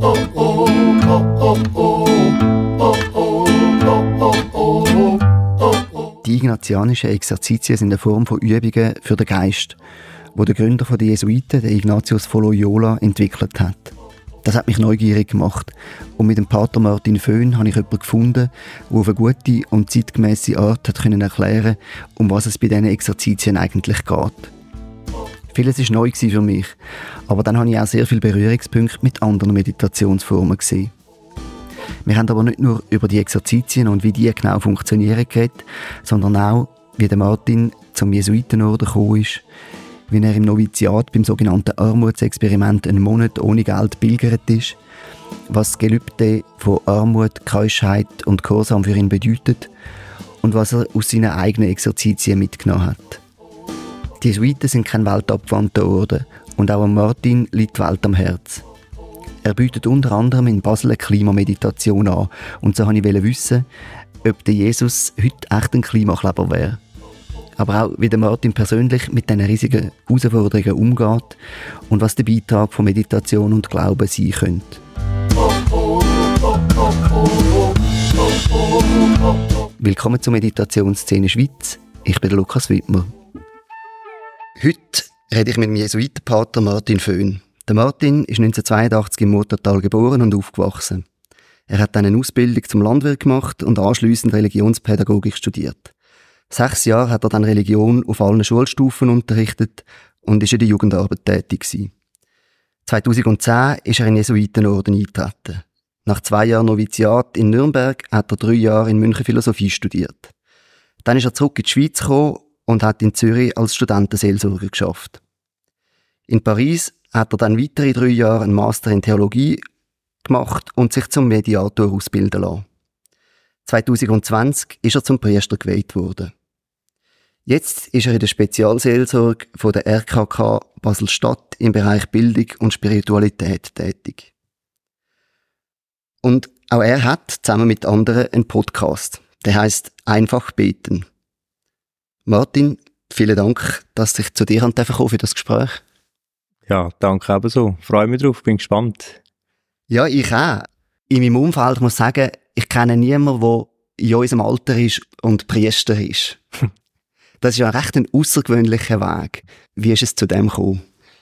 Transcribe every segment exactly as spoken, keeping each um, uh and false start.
Die ignatianischen Exerzitien sind eine Form von Übungen für den Geist, die der Gründer der Jesuiten, der Ignatius von Loyola, entwickelt hat. Das hat mich neugierig gemacht und mit dem Pater Martin Föhn habe ich jemanden gefunden, der auf eine gute und zeitgemäße Art hat können erklären, um was es bei diesen Exerzitien eigentlich geht. Vieles war neu für mich, aber dann habe ich auch sehr viele Berührungspunkte mit anderen Meditationsformen gesehen. Wir haben aber nicht nur über die Exerzitien und wie die genau funktionieren geredet, sondern auch, wie der Martin zum Jesuitenorden gekommen ist, wie er im Noviziat beim sogenannten Armutsexperiment einen Monat ohne Geld pilgert ist, was das Gelübde von Armut, Keuschheit und Gehorsam für ihn bedeutet und was er aus seinen eigenen Exerzitien mitgenommen hat. Die Jesuiten sind kein weltabgewandter Orden und auch Martin liegt die Welt am Herz. Er bietet unter anderem in Basel eine Klimameditation an und so wollte ich wissen, ob der Jesus heute echt ein Klimakleber wäre. Aber auch, wie der Martin persönlich mit diesen riesigen Herausforderungen umgeht und was der Beitrag von Meditation und Glauben sein könnte. Willkommen zur Meditationsszene Schweiz. Ich bin Lukas Wittmer. Heute rede ich mit dem Jesuitenpater Martin Föhn. Der Martin ist neunzehnhundertzweiundachtzig im Murtertal geboren und aufgewachsen. Er hat dann eine Ausbildung zum Landwirt gemacht und anschliessend Religionspädagogik studiert. Sechs Jahre hat er dann Religion auf allen Schulstufen unterrichtet und ist in der Jugendarbeit tätig gewesen. zweitausendzehn ist er in den Jesuitenorden eingetreten. Nach zwei Jahren Noviziat in Nürnberg hat er drei Jahre in München Philosophie studiert. Dann ist er zurück in die Schweiz gekommen und hat in Zürich als Studentenseelsorger geschafft. In Paris hat er dann weitere drei Jahre einen Master in Theologie gemacht und sich zum Mediator ausbilden lassen. zweitausendzwanzig ist er zum Priester geweiht worden. Jetzt ist er in der Spezialseelsorge von der R K K Basel-Stadt im Bereich Bildung und Spiritualität tätig. Und auch er hat zusammen mit anderen einen Podcast. Der heisst «Einfach beten». Martin, vielen Dank, dass ich zu dir kommen durfte für das Gespräch. Ja, danke ebenso. Freue mich drauf, bin gespannt. Ja, ich auch. In meinem Umfeld muss ich sagen, ich kenne niemanden, der in unserem Alter ist und Priester ist. Das ist ja recht ein außergewöhnlicher Weg. Wie ist es zu dem gekommen?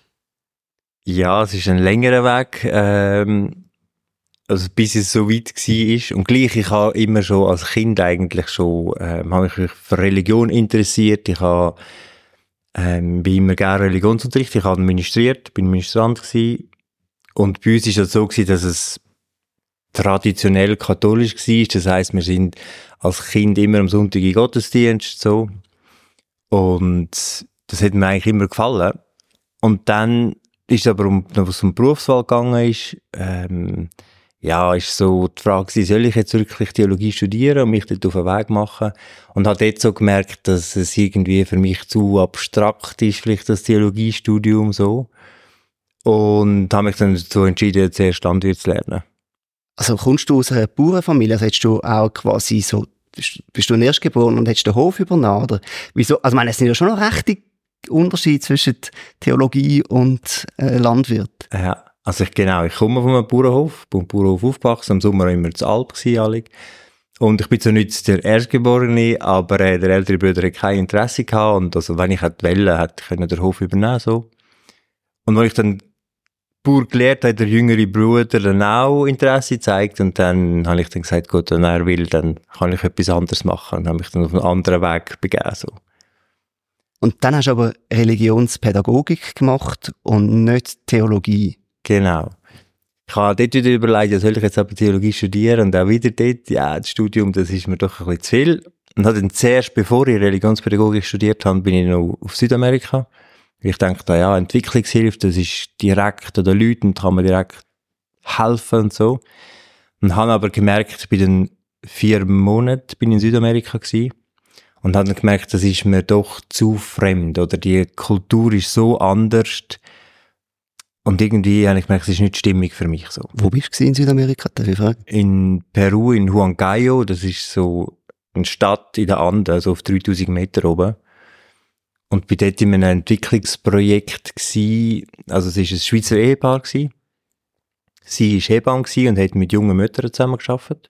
Ja, es ist ein längerer Weg, ähm, also bis es so weit war. Und gleich, ich habe immer schon als Kind eigentlich schon, ähm, habe mich für Religion interessiert. Ich habe, ähm, bin immer gerne Religionsunterricht. Ich habe ministriert, bin Ministrant gewesen. Und bei uns war es so gewesen, dass es traditionell katholisch war. Das heisst, wir sind als Kind immer am Sonntag in Gottesdienst, so. Und das hat mir eigentlich immer gefallen. Und dann ist aber, um, was um die Berufswahl gegangen ist, ähm, ja, ist so die Frage, soll ich jetzt wirklich Theologie studieren und mich dort auf den Weg machen? Und habe dort so gemerkt, dass es irgendwie für mich zu abstrakt ist, vielleicht das Theologiestudium so. Und habe mich dann dazu entschieden, zuerst Landwirt zu lernen. Also kommst du aus einer Bauernfamilie, also hättest du auch quasi so, bist, bist du erstgeboren und hättest den Hof übernommen, oder? Wieso? Also ich meine, es sind ja schon noch rechte Unterschiede zwischen Theologie und äh, Landwirt. Ja, also ich, genau, ich komme von einem Bauernhof, bin im Bauernhof aufgewachsen, im Sommer immer zu Alp gewesen, alle. Und ich bin zwar nicht der Erstgeborene, aber äh, der ältere Bruder hat kein Interesse gehabt und also wenn ich hätte wollen, hätte ich den Hof übernehmen, so. Und als ich dann Bauer gelernt hat der jüngere Bruder dann auch Interesse gezeigt und dann habe ich dann gesagt, gut, wenn er will, dann kann ich etwas anderes machen und habe mich dann auf einen anderen Weg begeben. So. Und dann hast du aber Religionspädagogik gemacht und nicht Theologie. Genau. Ich habe dort wieder überlegt, soll ich jetzt aber Theologie studieren und auch wieder dort, ja, das Studium, das ist mir doch ein bisschen zu viel. Und habe dann zuerst, bevor ich Religionspädagogik studiert habe, bin ich noch auf Südamerika. Ich denke, ja, Entwicklungshilfe, das ist direkt an den Leuten, kann man direkt helfen und so. Und habe aber gemerkt, ich bin dann vier Monate bin in Südamerika gewesen, und habe dann gemerkt, das ist mir doch zu fremd, oder die Kultur ist so anders. Und irgendwie habe ich gemerkt, das ist nicht stimmig für mich so. Wo bist du in Südamerika, darf ich fragen? In Peru, in Huancayo, das ist so eine Stadt in den Anden, also auf dreitausend Meter oben. Und bei dort in einem Entwicklungsprojekt gsi, also es war ein Schweizer Ehepaar gsi. Sie war Hebamme und hat mit jungen Müttern zusammengearbeitet.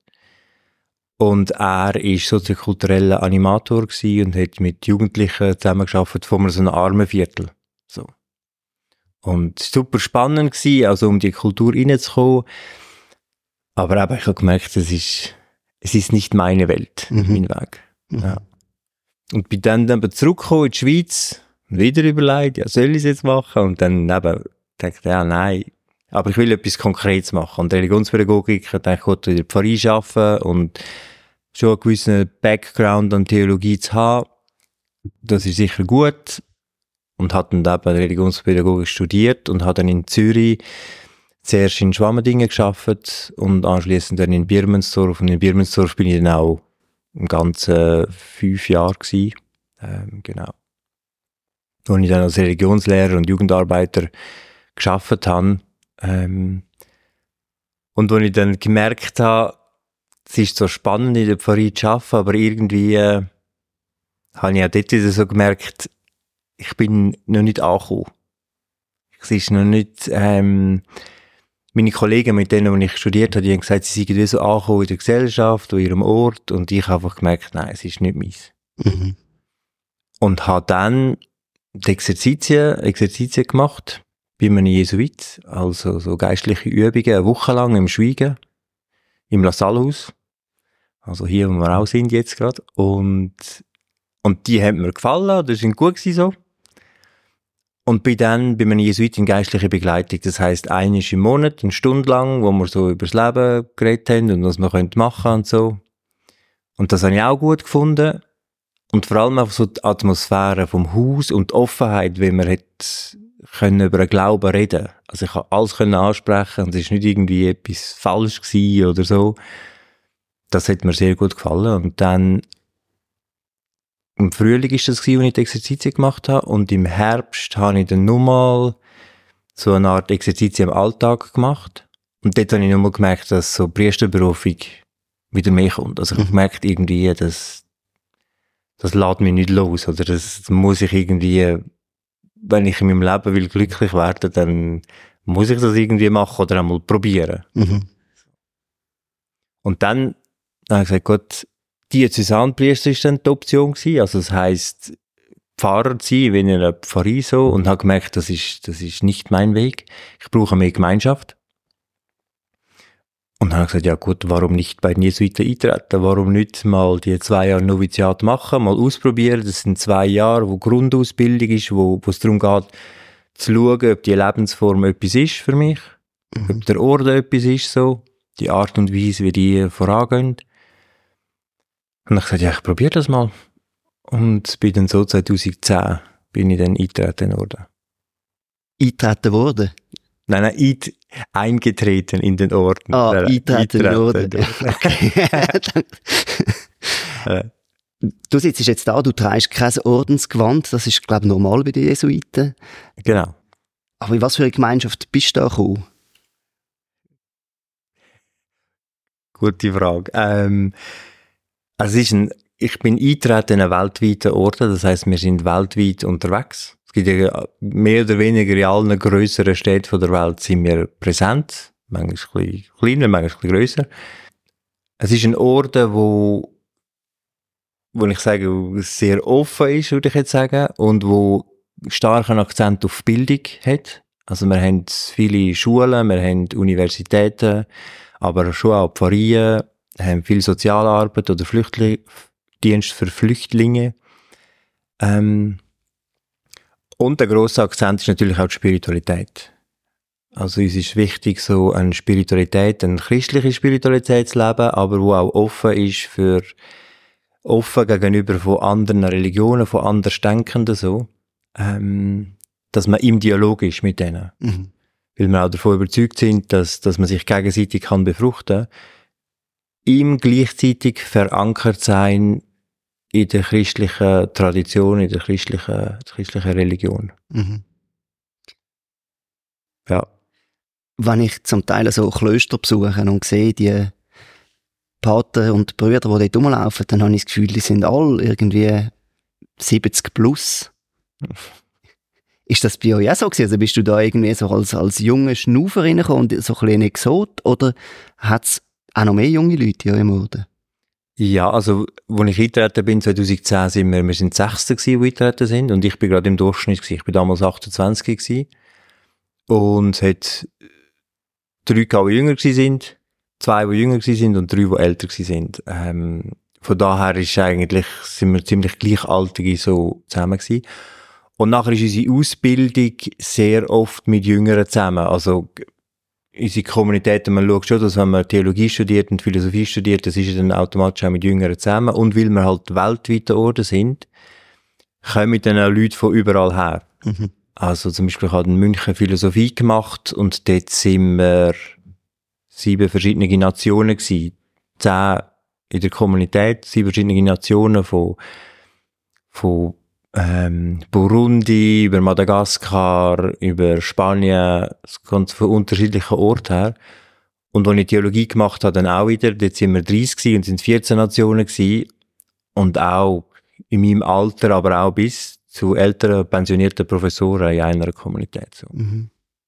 Und er war soziokultureller Animator und hat mit Jugendlichen zusammengearbeitet von so einem Armenviertel. So. Und es war super spannend, also um die Kultur reinzukommen. Aber eben, ich habe gemerkt, es ist, es ist nicht meine Welt, mhm. mein Weg. Mhm. Ja. Und bin dann, dann zurückgekommen in die Schweiz, wieder überlegt, ja, soll ich es jetzt machen? Und dann eben dachte ja, nein, aber ich will etwas Konkretes machen. Und Religionspädagogik, ich dachte, ich wollte in der Pfarrei arbeiten und schon einen gewissen Background an Theologie zu haben. Das ist sicher gut. Und habe dann eben Religionspädagogik studiert und habe dann in Zürich zuerst in Schwammendingen gearbeitet und anschliessend dann in Birmensdorf. Und in Birmensdorf bin ich dann auch im ganzen fünf Jahre gewesen. Ähm, genau. Wo ich dann als Religionslehrer und Jugendarbeiter gearbeitet habe. Ähm, und wo ich dann gemerkt habe, es ist so spannend in der Pfarrei zu arbeiten, aber irgendwie äh, habe ich auch dort wieder so gemerkt, ich bin noch nicht angekommen. Es ist noch nicht, ähm, meine Kollegen, mit denen die ich studiert habe, die haben gesagt, sie seien wie so angekommen in der Gesellschaft, an ihrem Ort, und ich habe einfach gemerkt, nein, es ist nicht meins. Mhm. Und habe dann die Exerzitien, Exerzitien gemacht, bei einem Jesuit, also so geistliche Übungen, eine Woche lang im Schweigen, im La Salle-Haus, also hier, wo wir auch sind jetzt gerade, und, und die haben mir gefallen, das sind gut gewesen so. Und bin dann bei einem Jesuit in geistlicher Begleitung, das heisst, einmal im Monat, eine Stunde lang, wo wir so über das Leben geredet haben und was man machen könnte und so. Und das habe ich auch gut gefunden. Und vor allem auch so die Atmosphäre vom Haus und die Offenheit, wie man hat können über den Glauben reden. Also ich konnte alles können ansprechen und es war nicht irgendwie etwas falsch gewesen oder so. Das hat mir sehr gut gefallen. Und dann im Frühling war das, als ich die Exerzitien gemacht habe. Und im Herbst habe ich dann nochmal so eine Art Exerzitien im Alltag gemacht. Und dort habe ich nochmal gemerkt, dass so Priesterberufung wieder mehr kommt. Also ich habe gemerkt, irgendwie, dass das lässt mich nicht los. Oder das muss ich irgendwie, wenn ich in meinem Leben will glücklich werden, dann muss ich das irgendwie machen oder einmal probieren. Mhm. Und dann habe ich gesagt, gut, Diözesanpriester ist dann die Option gewesen. Also das heisst, Pfarrer zu sein, wie in einer Pfarrei so, und habe gemerkt, das ist, das ist nicht mein Weg. Ich brauche mehr Gemeinschaft. Und dann habe ich gesagt, ja gut, warum nicht bei den Jesuiten eintreten? Warum nicht mal die zwei Jahre Noviziat machen, mal ausprobieren? Das sind zwei Jahre, wo Grundausbildung ist, wo, wo es darum geht, zu schauen, ob die Lebensform etwas ist für mich, mhm. ob der Orden etwas ist, so, die Art und Weise, wie die vorangehen. Und ich gesagt, ja, ich probiere das mal. Und bin dann so zweitausendzehn bin ich dann eingetreten worden. Eingetreten worden? Nein, nein, eit, eingetreten in den Orden. Ah, eingetreten in den Orden. Okay. Du sitzt jetzt da, du trägst kein Ordensgewand, das ist, glaube ich, normal bei den Jesuiten. Genau. Aber in was für eine Gemeinschaft bist du da gekommen? Gute Frage. Ähm, also es ist ein, ich bin eingetreten in einen weltweiten Orden, das heisst, wir sind weltweit unterwegs. Es gibt ja mehr oder weniger in allen grösseren Städten der Welt sind wir präsent. Manchmal ein bisschen kleiner, manchmal ein bisschen grösser. Es ist ein Orden, wo, wo ich sage, sehr offen ist, würde ich jetzt sagen, und wo starken Akzent auf Bildung hat. Also wir haben viele Schulen, wir haben Universitäten, aber schon auch Pfarreien, haben viel Sozialarbeit oder Flüchtling, Dienst für Flüchtlinge. Ähm, und der grosse Akzent ist natürlich auch die Spiritualität. Also uns ist wichtig, so eine Spiritualität, eine christliche Spiritualität zu leben, aber wo auch offen ist für, offen gegenüber von anderen Religionen, von Andersdenkenden, so, ähm, dass man im Dialog ist mit denen. Mhm. Weil wir auch davon überzeugt sind, dass, dass man sich gegenseitig kann befruchten kann. Ihm gleichzeitig verankert sein in der christlichen Tradition, in der christlichen, der christlichen Religion. Mhm. Ja. Wenn ich zum Teil so Klöster besuche und sehe, die Pater und Brüder, die dort rumlaufen, dann habe ich das Gefühl, die sind alle irgendwie siebzig plus. Ist das bei euch auch so gewesen? Also bist du da irgendwie so als, als junger Schnufer reingekommen und so ein bisschen Exot? Oder hat es auch noch mehr junge Leute in eurem Orden? Ja, also, als ich eingetreten bin, zwanzig zehn, sind wir, wir sind Sechste gewesen, die eingetreten sind. Und ich bin gerade im Durchschnitt gewesen. Ich bin damals achtundzwanzig gewesen. Und es hat drei, die jünger gewesen sind, zwei, die jünger gewesen sind und drei, die älter gewesen sind. Ähm, von daher ist eigentlich, sind wir ziemlich gleichaltrige so zusammen gewesen. Und nachher ist unsere Ausbildung sehr oft mit Jüngeren zusammen. Also, unsere Kommunität, man schaut schon, dass wenn man Theologie studiert und Philosophie studiert, das ist ja dann automatisch auch mit Jüngeren zusammen. Und weil wir halt weltweite Orden sind, kommen dann auch Leute von überall her. Mhm. Also zum Beispiel, ich habe in München Philosophie gemacht und dort sind wir sieben verschiedene Nationen gewesen. Zehn in der Kommunität, sieben verschiedene Nationen von, von ähm, Burundi, über Madagaskar, über Spanien, es kommt von unterschiedlichen Orten her. Und als ich Theologie gemacht habe, dann auch wieder, dort sind wir dreißig gewesen und sind vierzehn Nationen gewesen. Und auch in meinem Alter, aber auch bis zu älteren, pensionierten Professoren in einer Kommunität. So. Mhm.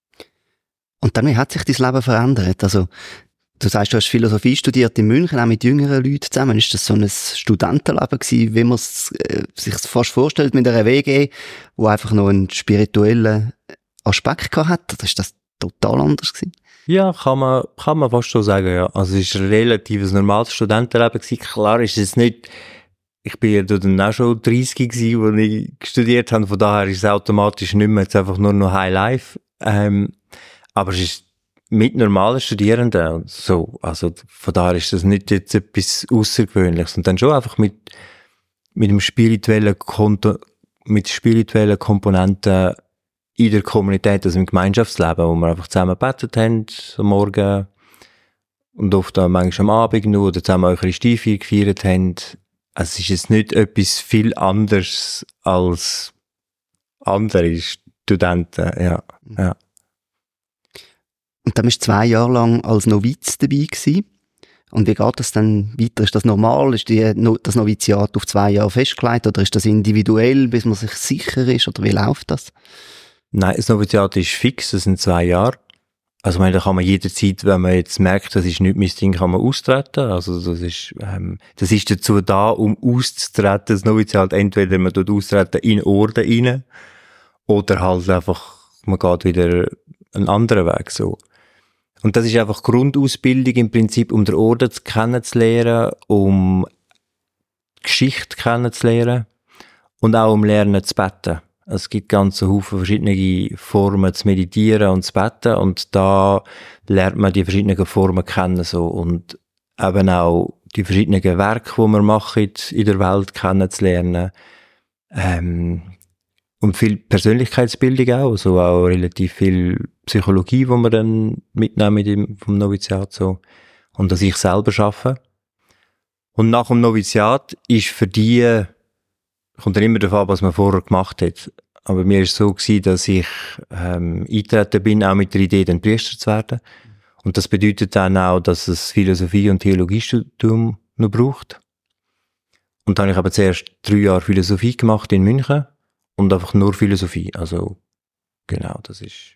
Und dann, wie hat sich dein Leben verändert? Also, du sagst, du hast Philosophie studiert in München, auch mit jüngeren Leuten zusammen. Ist das so ein Studentenleben gewesen, wie man es äh, sich fast vorstellt mit einer W G, wo einfach noch einen spirituellen Aspekt gehabt hat? Oder ist das total anders gewesen? Ja, kann man, kann man fast schon sagen, ja. Also, es war ein relativ normales Studentenleben gewesen. Klar ist es nicht, ich bin ja dann auch schon dreißig gewesen, als ich studiert habe. Von daher ist es automatisch nicht mehr jetzt einfach nur noch High Life. Ähm, aber es ist mit normalen Studierenden und so. Also, von daher ist das nicht jetzt etwas Außergewöhnliches. Und dann schon einfach mit, mit dem spirituellen Konto, mit spirituellen Komponenten in der Kommunität, also im Gemeinschaftsleben, wo wir einfach zusammen gebetet haben, am Morgen und oft auch manchmal am Abend nur, oder zusammen Eucharistie gefeiert haben. Also es ist jetzt nicht etwas viel anderes als andere Studenten, ja, ja. Und dann bist du zwei Jahre lang als Noviz dabei gewesen. Und wie geht das dann weiter? Ist das normal? Ist die, das Noviziat auf zwei Jahre festgelegt? Oder ist das individuell, bis man sich sicher ist? Oder wie läuft das? Nein, das Noviziat ist fix, das sind zwei Jahre. Also, ich meine, da kann man jederzeit, wenn man jetzt merkt, das ist nicht mein Ding, kann man austreten. Also, das ist, ähm, das ist dazu da, um auszutreten. Das Noviziat, entweder man tut austreten in Orden rein, oder halt einfach, man geht wieder einen anderen Weg, so. Und das ist einfach Grundausbildung im Prinzip, um den Orden kennenzulernen, um Geschichte kennenzulernen und auch um Lernen zu beten. Es gibt ganz viele verschiedene Formen zu meditieren und zu beten und da lernt man die verschiedenen Formen kennen, so, und eben auch die verschiedenen Werke, die man macht in der Welt kennenzulernen. Ähm, und viel Persönlichkeitsbildung auch, also auch relativ viel Psychologie, die man dann mitnehmen im, vom Noviziat, so. Und dass ich selber arbeite. Und nach dem Noviziat ist für die, kommt dann immer darauf an, was man vorher gemacht hat. Aber mir war es so gewesen, dass ich ähm, eingetreten bin, auch mit der Idee, dann Priester zu werden. Und das bedeutet dann auch, dass es Philosophie- und Theologiestudium noch braucht. Und dann habe ich aber zuerst drei Jahre Philosophie gemacht in München und einfach nur Philosophie. Also genau, das ist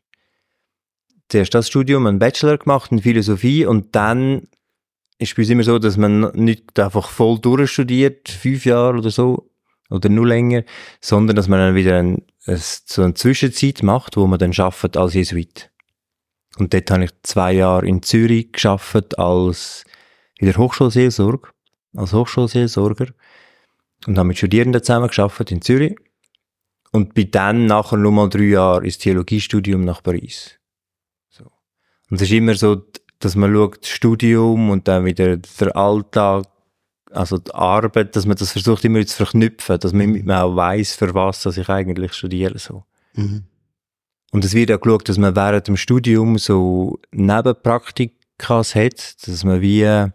zuerst das Studium, einen Bachelor gemacht in Philosophie und dann ist es bei uns immer so, dass man nicht einfach voll durchstudiert, fünf Jahre oder so, oder nur länger, sondern dass man dann wieder ein, ein, so eine Zwischenzeit macht, wo man dann arbeitet als Jesuit. Und dort habe ich zwei Jahre in Zürich gearbeitet als in der Hochschulseelsorge, als Hochschulseelsorger und habe mit Studierenden zusammen gearbeitet in Zürich und bin dann nachher nochmal drei Jahre ins Theologiestudium nach Paris. So. Und es ist immer so, dass man schaut, das Studium und dann wieder der Alltag, also die Arbeit, dass man das versucht immer zu verknüpfen, dass man auch weiss, für was dass ich eigentlich studiere. So. Mhm. Und es wird auch geschaut, dass man während dem Studium so Nebenpraktikas hat, dass man wie eben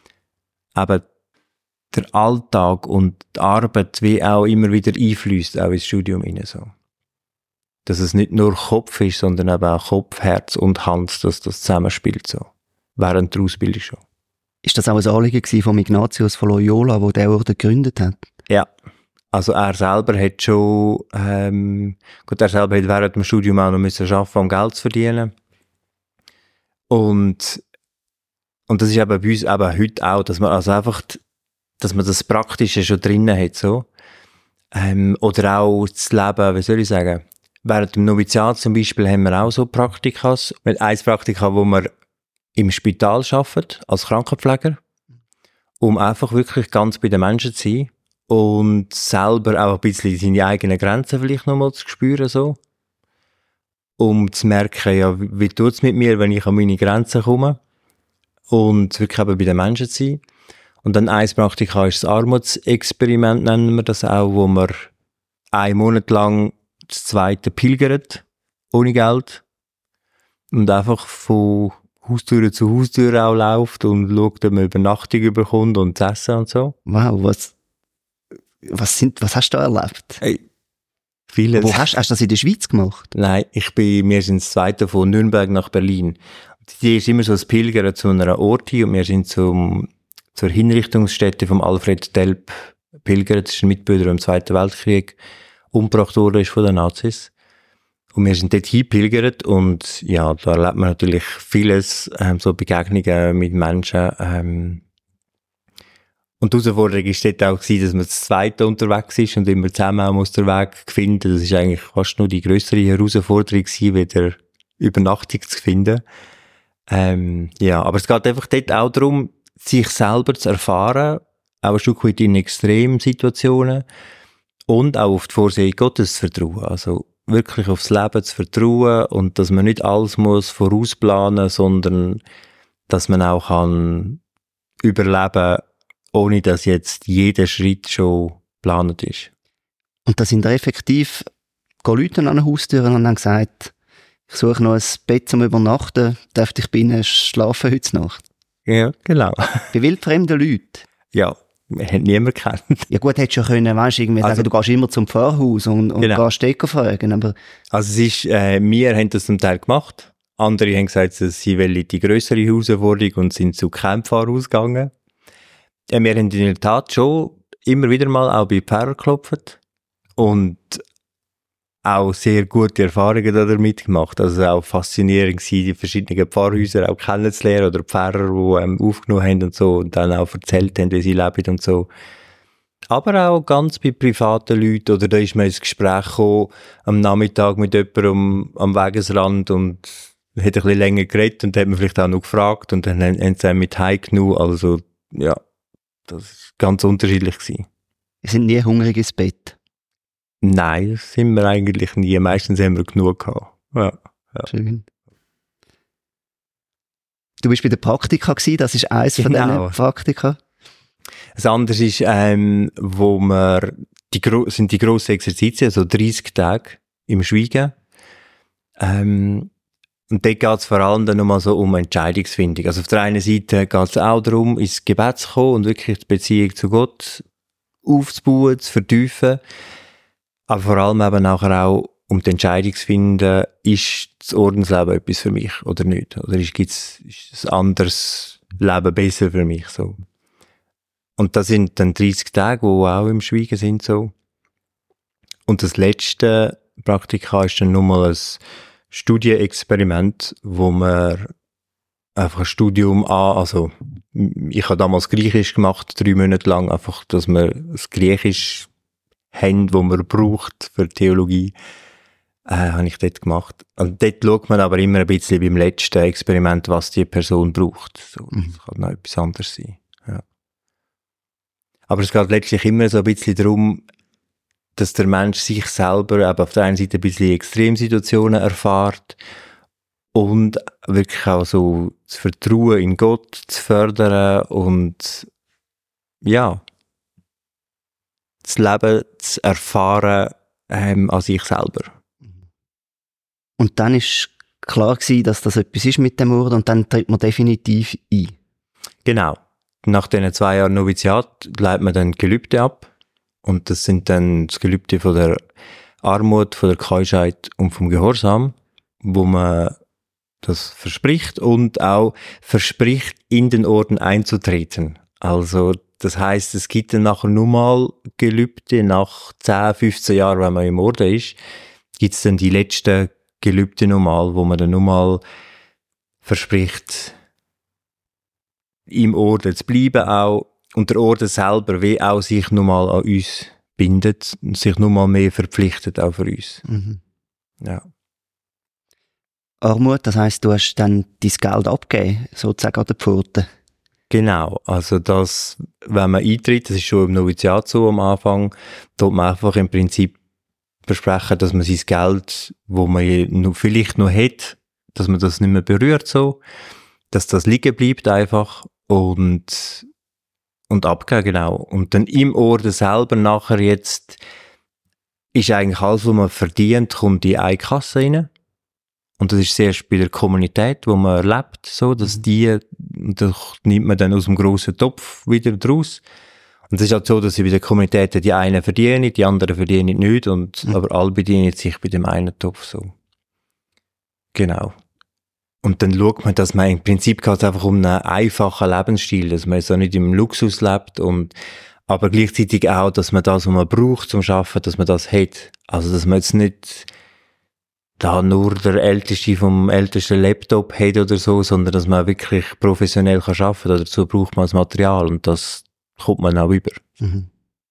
der Alltag und die Arbeit wie auch immer wieder einfließt, auch ins Studium rein. So. Dass es nicht nur Kopf ist, sondern eben auch Kopf, Herz und Hand, dass das zusammenspielt, so. Während der Ausbildung schon. Ist das auch ein Anliegen von Ignatius von Loyola, wo der Orden gegründet hat? Ja. Also er selber hat schon, ähm, gut, er selber hat während dem Studium auch noch müssen arbeiten, um Geld zu verdienen. Und, und das ist eben bei uns eben heute auch, dass man also einfach, dass man das Praktische schon drinnen hat, so. Ähm, oder auch das Leben, wie soll ich sagen, während dem Noviziat zum Beispiel haben wir auch so Praktikas. Wir haben ein Praktika, wo wir im Spital arbeiten, als Krankenpfleger, um einfach wirklich ganz bei den Menschen zu sein und selber auch ein bisschen seine eigenen Grenzen vielleicht nochmal zu spüren, so. Um zu merken, ja, wie tut es mit mir, wenn ich an meine Grenzen komme und wirklich eben bei den Menschen zu sein. Und dann ein Praktika ist das Armutsexperiment, nennen wir das auch, wo man einen Monat lang das zweite pilgert, ohne Geld. Und einfach von Haustür zu Haustür auch läuft und schaut, ob man Übernachtung bekommt und zu essen und so. Wow, was, was, sind, was hast du da erlebt? Hey, vieles. Wo hast, hast du das in der Schweiz gemacht? Nein, ich bin, wir sind das zweite von Nürnberg nach Berlin. Die ist immer so ein Pilgern zu einer Orte und wir sind zum zur Hinrichtungsstätte vom Alfred Delp pilgert. Das ist ein Mitbürger im Zweiten Weltkrieg, umgebracht worden ist von den Nazis. Und wir sind dort hingepilgert und ja, da erlebt man natürlich vieles, ähm, so Begegnungen mit Menschen. Ähm. Und die Herausforderung war dort auch gewesen, dass man das Zweite unterwegs ist und immer zusammen auch muss den Weg finden. Das ist eigentlich fast nur die grössere Herausforderung gewesen, wieder Übernachtung zu finden. Ähm, ja, aber es geht einfach dort auch darum, sich selber zu erfahren, auch ein Stück weit in Extremsituationen und auch auf die Vorsehung Gottes zu vertrauen. Also wirklich aufs Leben zu vertrauen und dass man nicht alles muss vorausplanen, sondern dass man auch kann überleben, ohne dass jetzt jeder Schritt schon geplant ist. Und da sind wir effektiv Leute an den Haustüren und haben gesagt, ich suche noch ein Bett zum Übernachten, darf ich bei Ihnen schlafen heute Nacht? Ja, genau. Bei wildfremden Leuten? Ja, wir haben niemanden gekannt. Ja gut, hättest du ja können, weißt, irgendwie also, sagen, du gehst immer zum Pfarrhaus und, und genau. gehst Decker fragen, aber... Also es ist, äh, wir haben das zum Teil gemacht. Andere haben gesagt, dass sie wollen die grössere Herausforderung und sind zu keinem Pfarrhaus gegangen. Ja, wir haben in der Tat schon immer wieder mal auch bei Pfarrer geklopft und auch sehr gute Erfahrungen damit gemacht. Also auch faszinierend gewesen, die verschiedenen Pfarrhäuser auch kennenzulernen oder Pfarrer, die ähm, aufgenommen haben und so und dann auch erzählt haben, wie sie leben und so. Aber auch ganz bei privaten Leuten, oder da ist man ins Gespräch gekommen, am Nachmittag mit jemandem am Wegesrand und hat ein bisschen länger geredet und hat man vielleicht auch noch gefragt und dann haben sie mit heimgenommen. Also ja, das war ganz unterschiedlich gewesen. Wir sind nie hungrig ins Bett. Nein, das sind wir eigentlich nie. Meistens haben wir genug gehabt. Ja, ja. Schön. Du bist bei der Praktika gewesen, das ist eins von Genau. diesen Praktika. Das andere ist, ähm, wo wir, die, sind die grossen Exerzitien, so dreißig Tage im Schweigen. Ähm, und dort geht es vor allem dann nochmal so um Entscheidungsfindung. Also auf der einen Seite geht es auch darum, ins Gebet zu kommen und wirklich die Beziehung zu Gott aufzubauen, zu vertiefen. Aber vor allem eben nachher auch um die Entscheidung zu finden, ist das Ordensleben etwas für mich oder nicht? Oder ist, gibt's, ist ein anderes Leben besser für mich? So. Und das sind dann dreißig Tage, die auch im Schweigen sind. So. Und das letzte Praktika ist dann nochmal ein Studienexperiment, wo man einfach ein Studium an, also ich habe damals Griechisch gemacht, drei Monate lang, einfach, dass man das Griechisch haben, das man braucht für Theologie, äh, habe ich dort gemacht. Und dort schaut man aber immer ein bisschen beim letzten Experiment, was die Person braucht. So, das mhm. kann noch etwas anderes sein. Ja. Aber es geht letztlich immer so ein bisschen darum, dass der Mensch sich selber eben auf der einen Seite ein bisschen Extremsituationen erfährt und wirklich auch so das Vertrauen in Gott zu fördern und ja, das Leben zu erfahren ähm, an sich selber. Und dann ist klar gewesen, dass das etwas ist mit dem Orden und dann tritt man definitiv ein. Genau. Nach diesen zwei Jahren Noviziat leitet man dann Gelübde ab. Und das sind dann das Gelübde von der Armut, von der Keuschheit und vom Gehorsam, wo man das verspricht und auch verspricht, in den Orden einzutreten. Also Das heisst, es gibt dann nachher nur mal Gelübde, nach zehn, fünfzehn Jahren, wenn man im Orden ist, gibt es dann die letzten Gelübde nochmal, wo man dann nochmal verspricht, im Orden zu bleiben auch und der Orden selber wie auch sich nochmal an uns bindet und sich nochmal mehr verpflichtet auch für uns. Mhm. Ja. Armut, das heisst, du hast dann dein Geld abgegeben, sozusagen an der Pforte. Genau, also das, wenn man eintritt, das ist schon im Noviziat so am Anfang, tut man einfach im Prinzip versprechen, dass man sein Geld, wo man noch, vielleicht noch hat, dass man das nicht mehr berührt so, dass das liegen bleibt einfach und, und abgeben, genau. Und dann im Orden selber nachher jetzt ist eigentlich alles, was man verdient, kommt in eine Kasse rein. Und das ist zuerst bei der Kommunität, wo man lebt, so, dass die, das nimmt man dann aus dem grossen Topf wieder draus. Und es ist halt so, dass sie bei der Kommunität die einen verdienen, die anderen verdienen nicht, und, mhm. aber alle bedienen sich bei dem einen Topf, so. Genau. Und dann schaut man, dass man im Prinzip geht es einfach um einen einfachen Lebensstil, dass man so nicht im Luxus lebt und, aber gleichzeitig auch, dass man das, was man braucht zum Arbeiten, dass man das hat. Also, dass man jetzt nicht da nur der Älteste vom ältesten Laptop hat oder so, sondern dass man wirklich professionell kann arbeiten kann. Dazu braucht man das Material und das kommt man auch über. Mhm.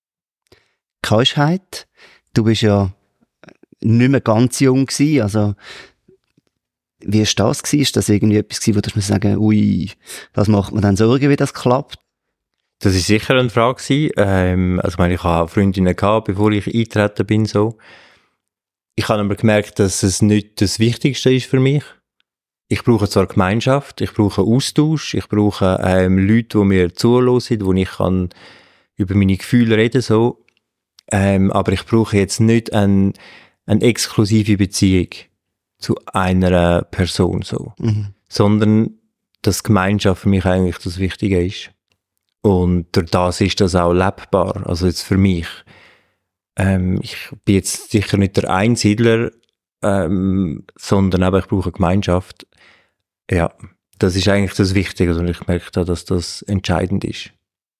Keuschheit, du bist ja nicht mehr ganz jung gewesen, also wie war das gewesen? Ist das irgendwie etwas gewesen, wo du mir sagen, ui, was macht man dann Sorgen, wie das klappt? Das war sicher eine Frage gewesen. Ähm, also ich meine, ich hatte Freundinnen gehabt, bevor ich eingetreten bin, so. Ich habe aber gemerkt, dass es nicht das Wichtigste ist für mich. Ich brauche zwar Gemeinschaft, ich brauche Austausch, ich brauche ähm, Leute, die mir zuhören, wo ich kann über meine Gefühle reden so. Ähm, aber ich brauche jetzt nicht eine, eine exklusive Beziehung zu einer Person so, mhm. sondern dass Gemeinschaft für mich eigentlich das Wichtige ist. Und durch das ist das auch lebbar, also jetzt für mich. Ähm, ich bin jetzt sicher nicht der Einsiedler, ähm, sondern aber ich brauche Gemeinschaft. Ja, das ist eigentlich das Wichtige und ich merke, dass das entscheidend ist.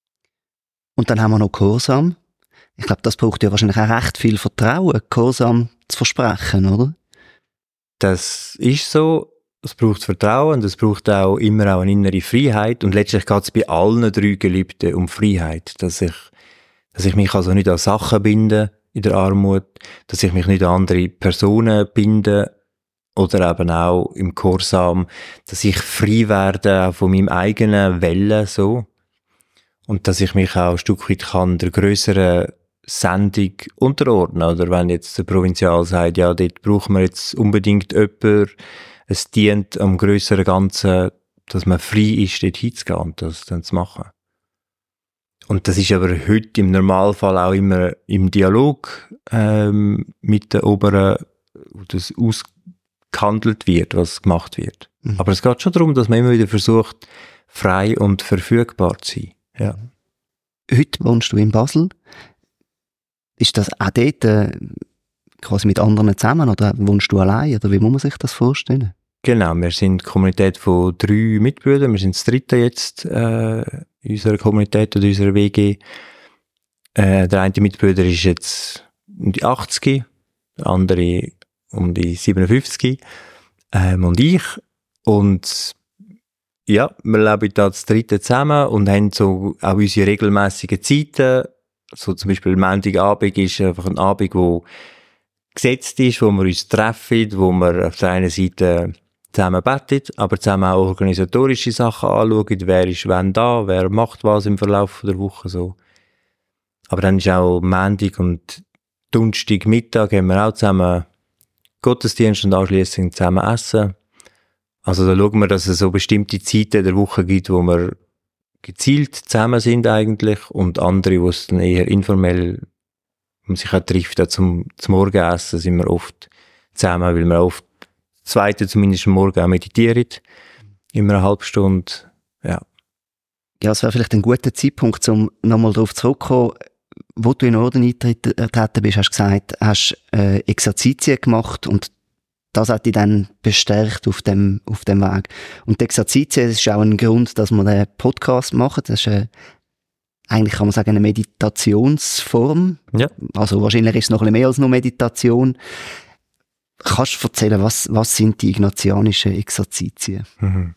Und dann haben wir noch Gehorsam. Ich glaube, das braucht ja wahrscheinlich auch recht viel Vertrauen, Gehorsam zu versprechen, oder? Das ist so. Es braucht Vertrauen und es braucht auch immer auch eine innere Freiheit. Und letztlich geht es bei allen drei Gelübden um Freiheit. Dass ich, dass ich mich also nicht an Sachen binde in der Armut, dass ich mich nicht an andere Personen binde oder eben auch im Gehorsam, dass ich frei werde auch von meinem eigenen Wellen, so. Und dass ich mich auch ein Stück weit kann der grösseren Sendung unterordnen. Oder wenn jetzt der Provinzial sagt, ja, dort brauchen wir jetzt unbedingt jemanden, es dient am grösseren Ganzen, dass man frei ist, dort hinzugehen und das dann zu machen. Und das ist aber heute im Normalfall auch immer im Dialog ähm, mit den Oberen, wo das ausgehandelt wird, was gemacht wird. Mhm. Aber es geht schon darum, dass man immer wieder versucht, frei und verfügbar zu sein. Ja. Heute wohnst du in Basel. Ist das auch dort äh, quasi mit anderen zusammen oder wohnst du allein? Oder wie muss man sich das vorstellen? Genau, wir sind eine Kommunität von drei Mitbrüdern. Wir sind das dritte jetzt äh, in unserer Kommunität oder in unserer W G. Äh, der eine Mitbrüder ist jetzt um die achtzig, der andere um die siebenundfünfzig ähm, und ich. Und ja, wir leben da das dritte zusammen und haben so auch unsere regelmässigen Zeiten. So zum Beispiel Montagabend ist einfach ein Abend, wo gesetzt ist, wo wir uns treffen, wo wir auf der einen Seite zusammen beten, aber zusammen auch organisatorische Sachen anschauen, wer ist wann da, wer macht was im Verlauf der Woche, so. Aber dann ist auch Montag und Donnerstag Mittag haben wir auch zusammen Gottesdienst und anschliessend zusammen essen. Also da schauen wir, dass es so bestimmte Zeiten der Woche gibt, wo wir gezielt zusammen sind eigentlich und andere, wo es dann eher informell man sich auch trifft, auch zum, zum Morgenessen sind wir oft zusammen, weil wir oft zweite zumindest am Morgen auch meditieren. Immer eine halbe Stunde, ja. Ja, es wäre vielleicht ein guter Zeitpunkt, um nochmal darauf zurückzukommen. Wo du in den Orden eingetreten bist, hast du gesagt, hast äh, Exerzitien gemacht und das hat dich dann bestärkt auf dem, auf dem Weg. Und die Exerzitien ist auch ein Grund, dass wir den Podcast machen. Das ist äh, eigentlich kann man sagen, eine Meditationsform. Ja. Also wahrscheinlich ist es noch ein bisschen mehr als nur Meditation. Kannst du erzählen, was, was sind die ignatianischen Exerzitien? Mhm.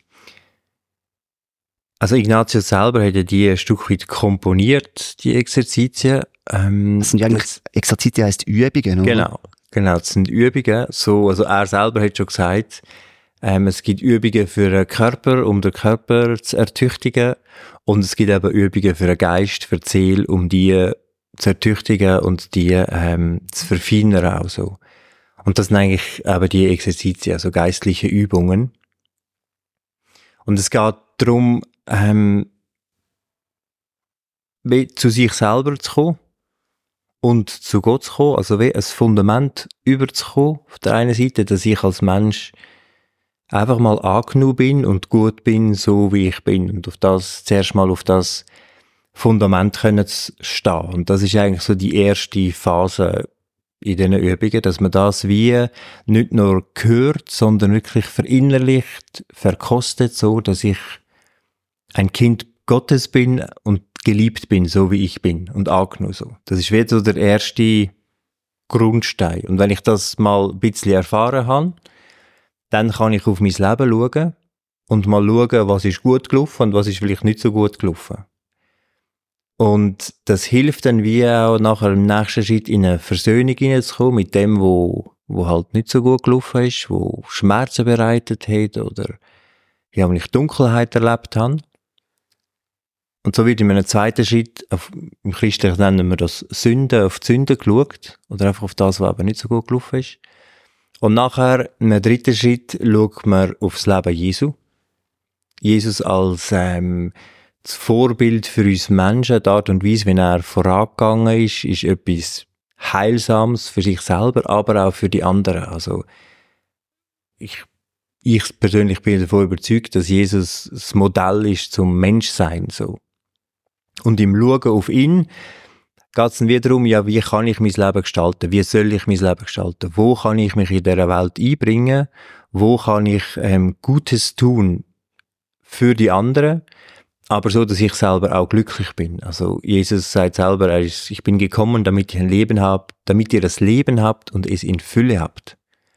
Also Ignatius selber hat ja die ein Stück weit komponiert, die Exerzitien. Ähm, das sind ja eigentlich, Exerzitien heisst Übungen, oder? Genau, genau, das sind Übungen. So, also er selber hat schon gesagt, ähm, es gibt Übungen für den Körper, um den Körper zu ertüchtigen, und es gibt eben Übungen für den Geist, für die Seele, um die zu ertüchtigen und die ähm, zu verfeinern auch so. Und das sind eigentlich eben die Exerzitien, also geistliche Übungen. Und es geht darum, ähm, wie zu sich selber zu kommen und zu Gott zu kommen, also wie ein Fundament überzukommen. Auf der einen Seite, dass ich als Mensch einfach mal angenommen bin und gut bin, so wie ich bin. Und auf das, zuerst mal auf das Fundament können zu stehen. Und das ist eigentlich so die erste Phase in diesen Übungen, dass man das wie nicht nur hört, sondern wirklich verinnerlicht, verkostet, so dass ich ein Kind Gottes bin und geliebt bin, so wie ich bin und angenommen so. Das ist wie so der erste Grundstein. Und wenn ich das mal ein bisschen erfahren habe, dann kann ich auf mein Leben schauen und mal schauen, was ist gut gelaufen und was ist vielleicht nicht so gut gelaufen. Und das hilft dann wie auch nachher im nächsten Schritt in eine Versöhnung hineinzukommen mit dem, wo, wo halt nicht so gut gelaufen ist, wo Schmerzen bereitet hat oder ja, wenn ich Dunkelheit erlebt habe. Und so wird in einem zweiten Schritt, auf, im Christlichen nennen wir das Sünde, auf die Sünde geschaut oder einfach auf das, was aber nicht so gut gelaufen ist. Und nachher, in einem dritten Schritt, schaut man aufs Leben Jesu. Jesus als ähm, das Vorbild für uns Menschen, die Art und Weise, wie er vorangegangen ist, ist etwas Heilsames für sich selber, aber auch für die anderen. Also ich, ich persönlich bin davon überzeugt, dass Jesus das Modell ist zum Menschsein. So. Und im Schauen auf ihn geht es dann wieder darum, ja, wie kann ich mein Leben gestalten? Wie soll ich mein Leben gestalten? Wo kann ich mich in dieser Welt einbringen? Wo kann ich ähm, Gutes tun für die anderen? Aber so, dass ich selber auch glücklich bin. Also Jesus sagt selber, er ist, ich bin gekommen, damit ich ein Leben habe, damit ihr das Leben habt und es in Fülle habt.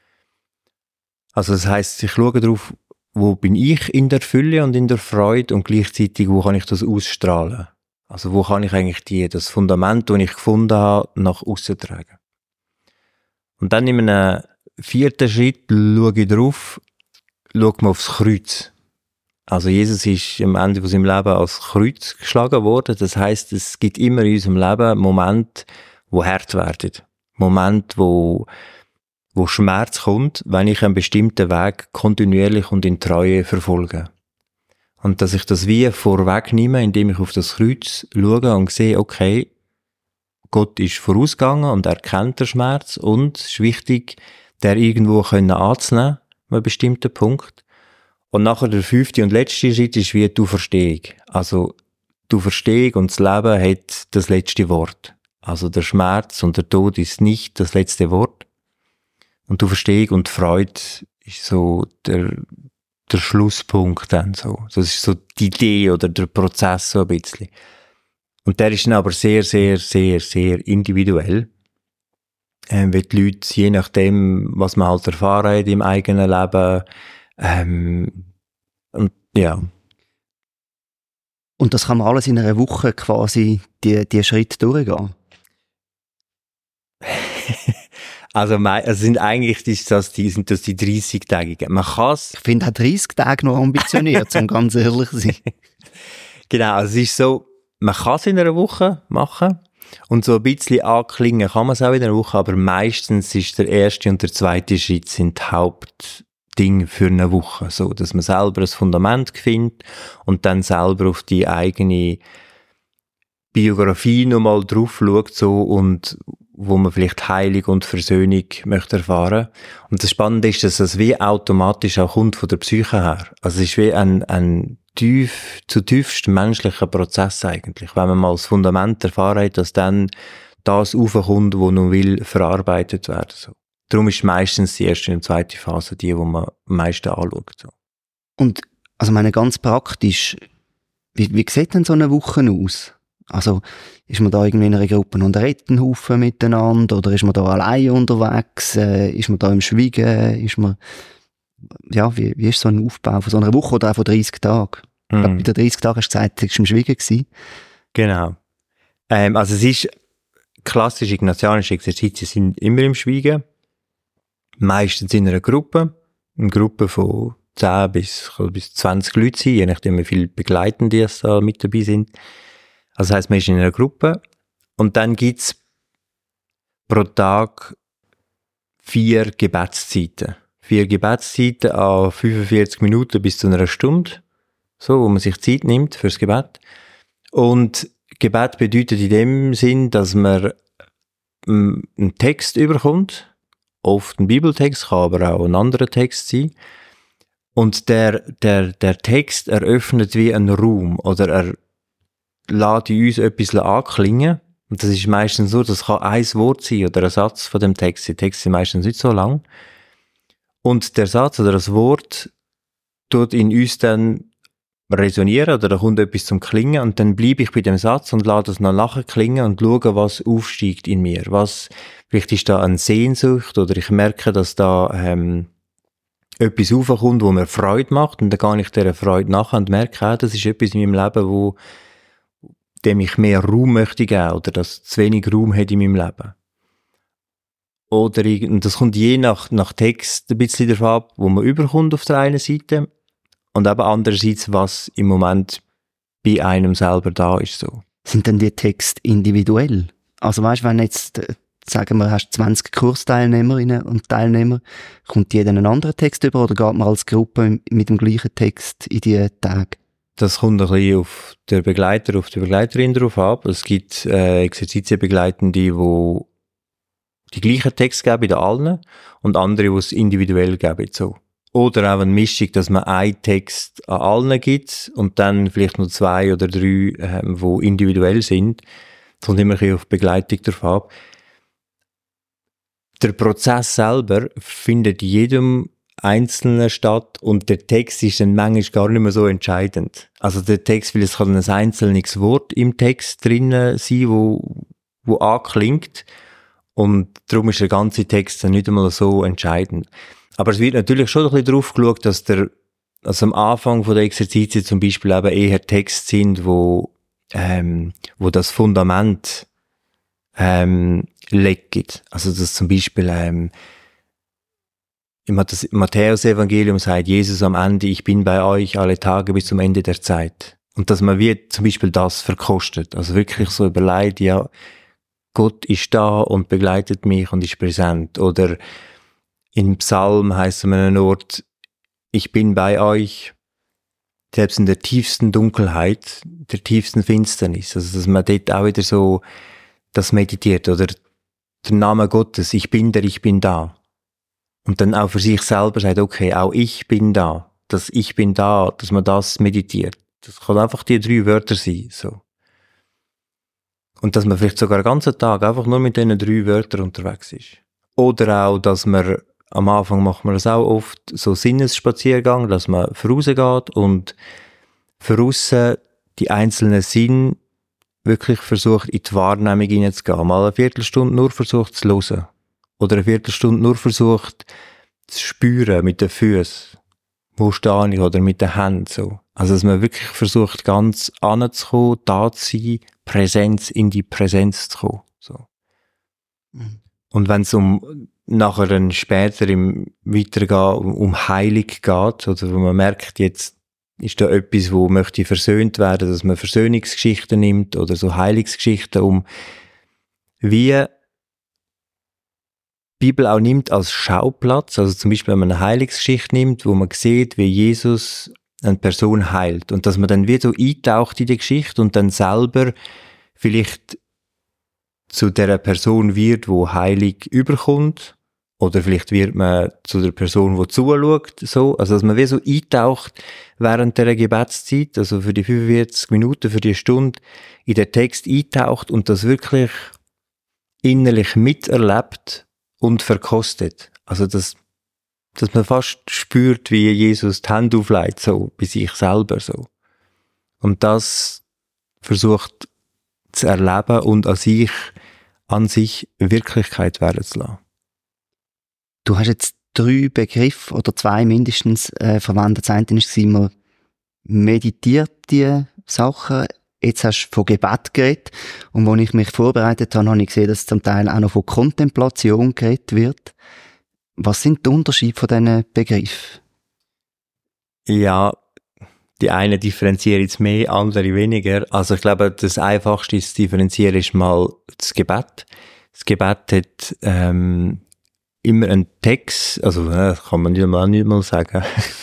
Also das heisst, ich schaue darauf, wo bin ich in der Fülle und in der Freude und gleichzeitig, wo kann ich das ausstrahlen? Also wo kann ich eigentlich die, das Fundament, das ich gefunden habe, nach aussen tragen? Und dann in einem vierten Schritt schaue ich darauf, schaut man aufs Kreuz. Also Jesus ist am Ende von seinem Leben als Kreuz geschlagen worden. Das heisst, es gibt immer in unserem Leben Momente, wo hart werden. Momente, wo, wo Schmerz kommt, wenn ich einen bestimmten Weg kontinuierlich und in Treue verfolge. Und dass ich das wie vorwegnehme, indem ich auf das Kreuz schaue und sehe, okay, Gott ist vorausgegangen und er kennt den Schmerz und es ist wichtig, der irgendwo können anzunehmen, an einem bestimmten Punkt. Und nachher der fünfte und letzte Schritt ist wie die Auferstehung. Also die Auferstehung und das Leben hat das letzte Wort. Also der Schmerz und der Tod ist nicht das letzte Wort. Und die Auferstehung und die Freude ist so der, der Schlusspunkt dann so. Das ist so die Idee oder der Prozess so ein bisschen. Und der ist dann aber sehr, sehr, sehr, sehr individuell. Ähm, weil die Leute, je nachdem, was man halt erfahren hat im eigenen Leben, ähm, und ja. Und das kann man alles in einer Woche quasi die, die Schritte durchgehen? Also, also sind eigentlich das die, sind das die dreißig-tägigen. Man kann's. Ich finde auch dreißig Tage noch ambitioniert, um ganz ehrlich zu sein. Genau, also es ist so, man kann es in einer Woche machen und so ein bisschen anklingen kann man es auch in einer Woche, aber meistens ist der erste und der zweite Schritt sind die Hauptdinge für eine Woche, so, dass man selber ein Fundament findet und dann selber auf die eigene Biografie nochmal drauf schaut, so, und wo man vielleicht Heilung und Versöhnung möchte erfahren. Und das Spannende ist, dass das wie automatisch auch kommt von der Psyche her. Also es ist wie ein, ein tief, zutiefst menschlicher Prozess eigentlich. Wenn man mal das Fundament erfahren hat, dass dann das raufkommt, wo nun will, verarbeitet werden. So. Darum ist meistens die erste und zweite Phase die, wo man am meisten anschaut. So. Und, also meine ganz praktisch, wie, wie sieht denn so eine Woche aus? Also, ist man da irgendwie in einer Gruppe und redet einen Haufen miteinander, oder ist man da allein unterwegs, äh, ist man da im Schweigen, ist man, ja, wie, wie ist so ein Aufbau von so einer Woche oder auch von dreißig Tagen? Ich glaube, bei den dreißig Tagen hast du gesagt, du warst im Schweigen gewesen. Genau. Ähm, also es ist, klassische ignatianische Exerzitien sind immer im Schweigen. Meistens in einer Gruppe. Eine Gruppe von zehn bis, bis zwanzig Leute sein, je nachdem wie viele Begleitende es da mit dabei sind. Also das heisst, man ist in einer Gruppe. Und dann gibt's pro Tag vier Gebetszeiten. Vier Gebetszeiten an fünfundvierzig Minuten bis zu einer Stunde. So, wo man sich Zeit nimmt fürs Gebet. Und Gebet bedeutet in dem Sinn, dass man einen Text überkommt. Oft ein Bibeltext, kann aber auch ein anderer Text sein. Und der, der, der Text eröffnet wie einen Raum. Oder er lässt in uns etwas anklingen. Und das ist meistens so, das kann ein Wort sein oder ein Satz von dem Text. Die Texte sind meistens nicht so lang. Und der Satz oder das Wort tut in uns dann resonieren oder da kommt etwas zum Klingen und dann bleibe ich bei dem Satz und lasse das noch nachher klingen und schaue, was aufsteigt in mir. Was, vielleicht ist da eine Sehnsucht oder ich merke, dass da ähm, etwas aufkommt, wo mir Freude macht und dann gehe ich dieser Freude nachher und merke auch, das ist etwas in meinem Leben, wo dem ich mehr Raum möchte geben oder das zu wenig Raum hat in meinem Leben. Oder ich, und das kommt je nach, nach Text ein bisschen davon ab, wo man überkommt auf der einen Seite und eben andererseits, was im Moment bei einem selber da ist. So. Sind denn die Texte individuell? Also weißt du, wenn jetzt, äh, sagen wir, hast zwanzig Kursteilnehmerinnen und Teilnehmer, kommt jeder einen anderen Text über oder geht man als Gruppe mit dem gleichen Text in die Tage? Das kommt ein bisschen auf den Begleiter, auf die Begleiterin drauf ab. Es gibt äh, Exerzitienbegleitende, die die gleichen Texte geben in allen und andere, die es individuell geben. So. Oder auch eine Mischung, dass man einen Text an allen gibt und dann vielleicht noch zwei oder drei, ähm, die individuell sind. Das kommt immer ein bisschen auf die Begleitung drauf ab. Der Prozess selber findet in jedem Einzelnen statt und der Text ist dann manchmal gar nicht mehr so entscheidend. Also der Text, weil es kann ein einzelnes Wort im Text drin sein, wo, wo anklingt und darum ist der ganze Text dann nicht einmal so entscheidend. Aber es wird natürlich schon ein bisschen drauf geschaut, dass der, also am Anfang von der Exerzitien zum Beispiel eben eher Texte sind, wo, ähm, wo das Fundament ähm, legt. Also dass zum Beispiel ähm, im Matthäus-Evangelium sagt Jesus am Ende, ich bin bei euch alle Tage bis zum Ende der Zeit. Und dass man wie zum Beispiel das verkostet. Also wirklich so überlegt, ja, Gott ist da und begleitet mich und ist präsent. Oder im Psalm heisst es an einem Ort, ich bin bei euch, selbst in der tiefsten Dunkelheit, der tiefsten Finsternis. Also dass man dort auch wieder so das meditiert. Oder der Name Gottes, ich bin der, ich bin da. Und dann auch für sich selber sagt, okay, auch ich bin da. Das Ich bin da, dass man das meditiert. Das kann einfach die drei Wörter sein, so. Und dass man vielleicht sogar den ganzen Tag einfach nur mit diesen drei Wörtern unterwegs ist. Oder auch, dass man, am Anfang macht man das auch oft, so Sinnesspaziergang, dass man vorausgeht und voraus die einzelnen Sinne wirklich versucht, in die Wahrnehmung hineinzugehen. Mal eine Viertelstunde nur versucht zu hören. Oder eine Viertelstunde nur versucht zu spüren mit den Füßen. Wo stehe ich? Oder mit den Händen, so. Also, dass man wirklich versucht, ganz anzukommen, da zu sein, Präsenz in die Präsenz zu kommen, so. Mhm. Und wenn es um, nachher dann später im Weitergehen um, um Heilung geht, oder wo man merkt, jetzt ist da etwas, wo möchte versöhnt werden, dass man Versöhnungsgeschichten nimmt, oder so Heilungsgeschichten, um, wie die Bibel auch nimmt als Schauplatz, also zum Beispiel, wenn man eine Heilungsgeschichte nimmt, wo man sieht, wie Jesus eine Person heilt und dass man dann wie so eintaucht in die Geschichte und dann selber vielleicht zu der Person wird, wo Heilung überkommt, oder vielleicht wird man zu der Person, die zuschaut, so, also dass man wie so eintaucht während der Gebetszeit, also für die fünfundvierzig Minuten, für die Stunde, in den Text eintaucht und das wirklich innerlich miterlebt und verkostet. Also, dass, dass man fast spürt, wie Jesus die Hände auflegt, so, bei sich selber, so. Und das versucht zu erleben und an sich, an sich Wirklichkeit werden zu lassen. Du hast jetzt drei Begriffe oder zwei mindestens äh, verwendet. Das eine war, man meditiert die Sachen. Jetzt hast du von Gebet geredet. Und als ich mich vorbereitet habe, habe ich gesehen, dass zum Teil auch noch von Kontemplation geredet wird. Was sind die Unterschiede von diesen Begriffen? Ja, die eine differenzieren jetzt mehr, andere weniger. Also ich glaube, das Einfachste zu differenzieren ist mal das Gebet. Das Gebet hat ähm, immer einen Text, also äh, kann man nicht mal, nicht mal sagen.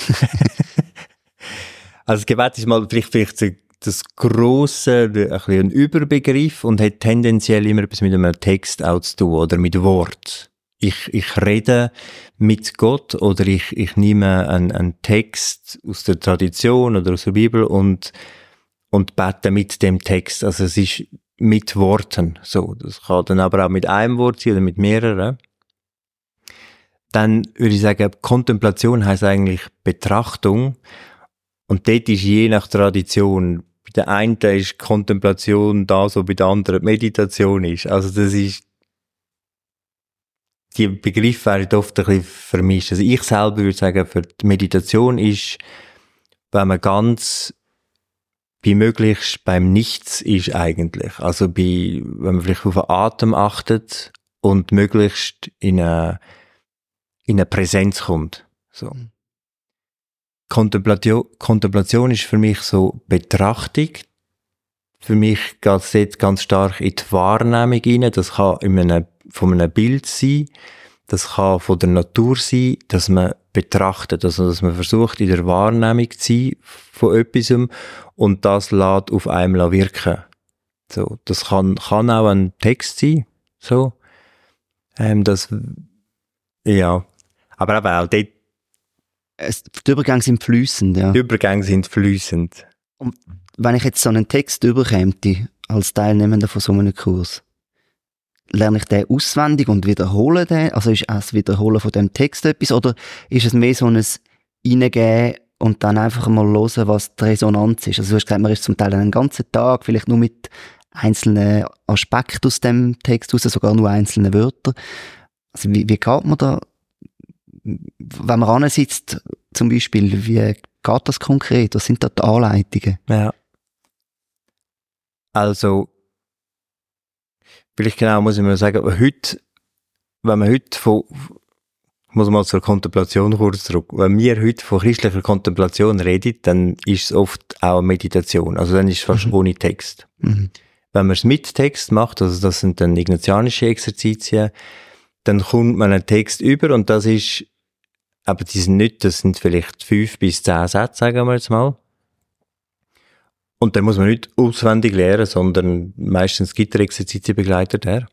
Also das Gebet ist mal vielleicht, vielleicht das grosse, ein bisschen ein Überbegriff und hat tendenziell immer etwas mit einem Text auch zu tun oder mit Wort. Ich, ich rede mit Gott oder ich, ich nehme einen, einen Text aus der Tradition oder aus der Bibel und, und bete mit dem Text. Also es ist mit Worten so. Das kann dann aber auch mit einem Wort sein oder mit mehreren. Dann würde ich sagen, Kontemplation heisst eigentlich Betrachtung. Und dort ist je nach Tradition, bei der einen ist Kontemplation da, so bei der anderen Meditation ist. Also das ist, die Begriffe werden oft ein bisschen vermischt. Also ich selber würde sagen, für die Meditation ist, wenn man ganz wie möglichst beim Nichts ist eigentlich. Also bei, wenn man vielleicht auf den Atem achtet und möglichst in eine, in eine Präsenz kommt. So. Mhm. Kontemplation, Kontemplation ist für mich so Betrachtung. Für mich geht es dort ganz stark in die Wahrnehmung rein. Das kann in einem, von einem Bild sein. Das kann von der Natur sein, dass man betrachtet. Also, dass man versucht, in der Wahrnehmung zu sein von etwas und das lässt auf einem wirken. So. Das kann, kann auch ein Text sein. So. Ähm, das, ja. Aber eben auch dort, die Übergänge sind fließend, ja. Die Übergänge sind fließend. Und wenn ich jetzt so einen Text überkäme, als Teilnehmender von so einem Kurs, lerne ich den auswendig und wiederhole den? Also ist auch das Wiederholen von dem Text etwas? Oder ist es mehr so ein Reingehen und dann einfach mal hören, was die Resonanz ist? Also du hast gesagt, man ist zum Teil einen ganzen Tag, vielleicht nur mit einzelnen Aspekten aus dem Text raus, sogar nur einzelne Wörter. Also wie, wie geht man da? Wenn man ansitzt, zum Beispiel, wie geht das konkret? Was sind da die Anleitungen? Ja. Also, vielleicht genau muss ich mir sagen, heute, wenn man heute von, muss man mal zur Kontemplation kurz zurück, wenn wir heute von christlicher Kontemplation reden, dann ist es oft auch Meditation. Also dann ist es fast mhm. ohne Text. Mhm. Wenn man es mit Text macht, also das sind dann ignatianische Exerzitien, dann kommt man einen Text über und das ist, aber die sind nicht, das sind vielleicht fünf bis zehn Sätze, sagen wir jetzt mal. Und dann muss man nicht auswendig lernen, sondern meistens gibt der Exerzitienbegleiter der.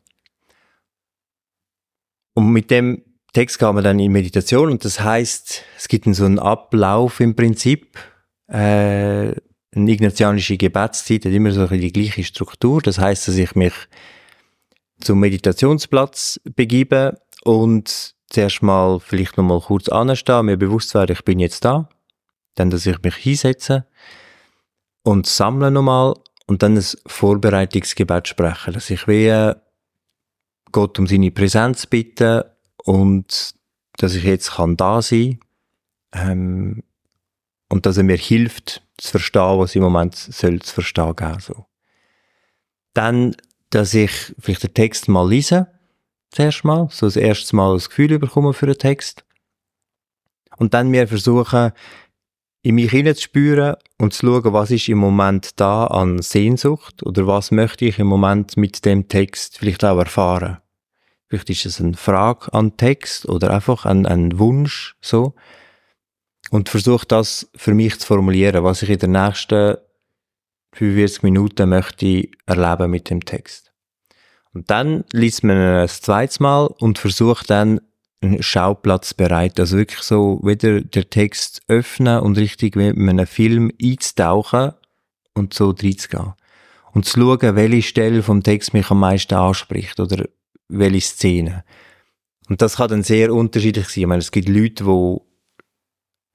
Und mit dem Text geht man dann in Meditation und das heisst, es gibt so einen Ablauf im Prinzip. Äh, eine ignatianische Gebetszeit hat immer so die gleiche Struktur. Das heisst, dass ich mich zum Meditationsplatz begebe und zuerst mal vielleicht noch mal kurz anstehen, mir bewusst werden, ich bin jetzt da. Dann, dass ich mich hinsetze und sammle nochmal und dann ein Vorbereitungsgebet sprechen. Dass ich wie Gott um seine Präsenz bitte und dass ich jetzt kann da sein ähm, und dass er mir hilft, zu verstehen, was im Moment soll zu verstehen geben. So. Dann, dass ich vielleicht den Text mal lese, zuerst mal, so das erste Mal das Gefühl bekommen für den Text. Und dann mir versuchen, in mich hineinzuspüren und zu schauen, was ist im Moment da an Sehnsucht oder was möchte ich im Moment mit dem Text vielleicht auch erfahren. Vielleicht ist es eine Frage an Text oder einfach ein, ein Wunsch, so. Und versuche das für mich zu formulieren, was ich in den nächsten fünfundvierzig Minuten möchte erleben mit dem Text. Und dann liest man ein zweites Mal und versucht dann einen Schauplatz bereit. Also wirklich so wieder den Text öffnen und richtig wie in einem Film einzutauchen und so reinzugehen. Und zu schauen, welche Stelle vom Text mich am meisten anspricht oder welche Szene. Und das kann dann sehr unterschiedlich sein. Ich meine, es gibt Leute, die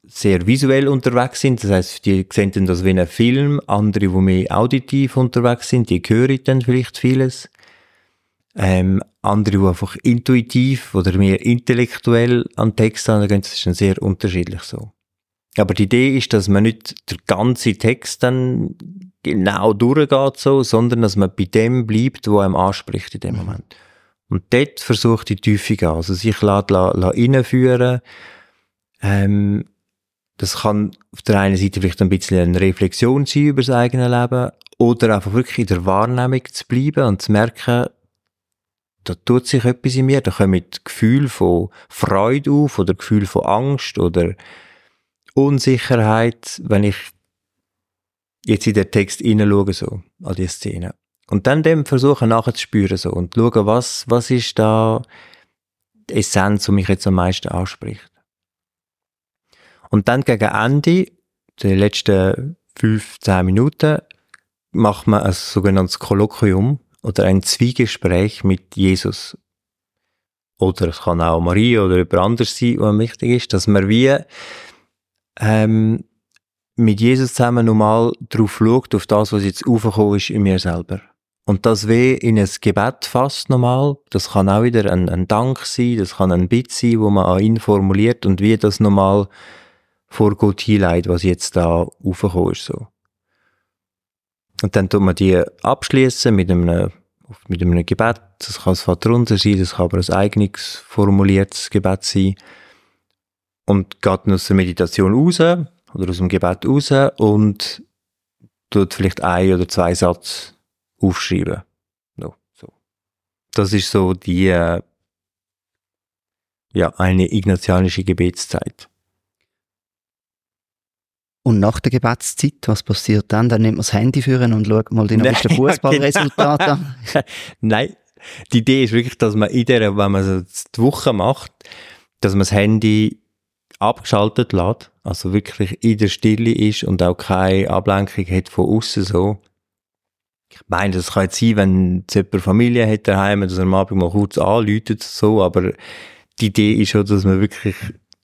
sehr visuell unterwegs sind. Das heisst, die sehen dann das wie einen Film. Andere, die mehr auditiv unterwegs sind, die hören dann vielleicht vieles. Ähm, andere, die einfach intuitiv oder mehr intellektuell an Text angehen, das ist dann sehr unterschiedlich so. Aber die Idee ist, dass man nicht der ganze Text dann genau durchgeht so, sondern dass man bei dem bleibt, wo einem anspricht in dem Moment. Und dort versucht die Tiefe gehen, also sich la, la, la reinführen. Ähm, das kann auf der einen Seite vielleicht ein bisschen eine Reflexion sein über das eigene Leben oder einfach wirklich in der Wahrnehmung zu bleiben und zu merken, da tut sich etwas in mir, da kommen Gefühle von Freude auf oder Gefühle von Angst oder Unsicherheit, wenn ich jetzt in den Text hineinschaue, so, an die Szene. Und dann dem versuchen nachzuspüren, so, und schauen, was, was ist da die Essenz, die mich jetzt am meisten anspricht. Und dann gegen Ende, die letzten fünf, zehn Minuten, macht man ein sogenanntes Kolloquium oder ein Zwiegespräch mit Jesus. Oder es kann auch Maria oder jemand anderes sein, was wichtig ist, dass man wie ähm, mit Jesus zusammen nochmal drauf schaut, auf das, was jetzt aufgekommen ist in mir selber. Und das wie in ein Gebet fasst nochmal. Das kann auch wieder ein, ein Dank sein, das kann ein Bitte sein, wo man an ihn formuliert und wie das nochmal vor Gott hinleitet, was jetzt da aufgekommen ist. So. Und dann tut man die abschließen mit einem, mit einem Gebet. Das kann das Vaterunser sein, das kann aber ein eigenes formuliertes Gebet sein. Und geht dann aus der Meditation raus oder aus dem Gebet raus und tut vielleicht ein oder zwei Sätze aufschreiben. No, so. Das ist so die äh, ja, eine ignatianische Gebetszeit. Und nach der Gebetszeit, was passiert dann? Dann nimmt man das Handy führen und schaut mal die neuesten Fußballresultate an. Nein, die Idee ist wirklich, dass man in der, wenn man so die Woche macht, dass man das Handy abgeschaltet lässt, also wirklich in der Stille ist und auch keine Ablenkung hat von außen so. Ich meine, das kann jetzt sein, wenn jetzt jemand Familie hat daheim, dass er am Abend mal kurz anläutet, so, aber die Idee ist schon, dass man wirklich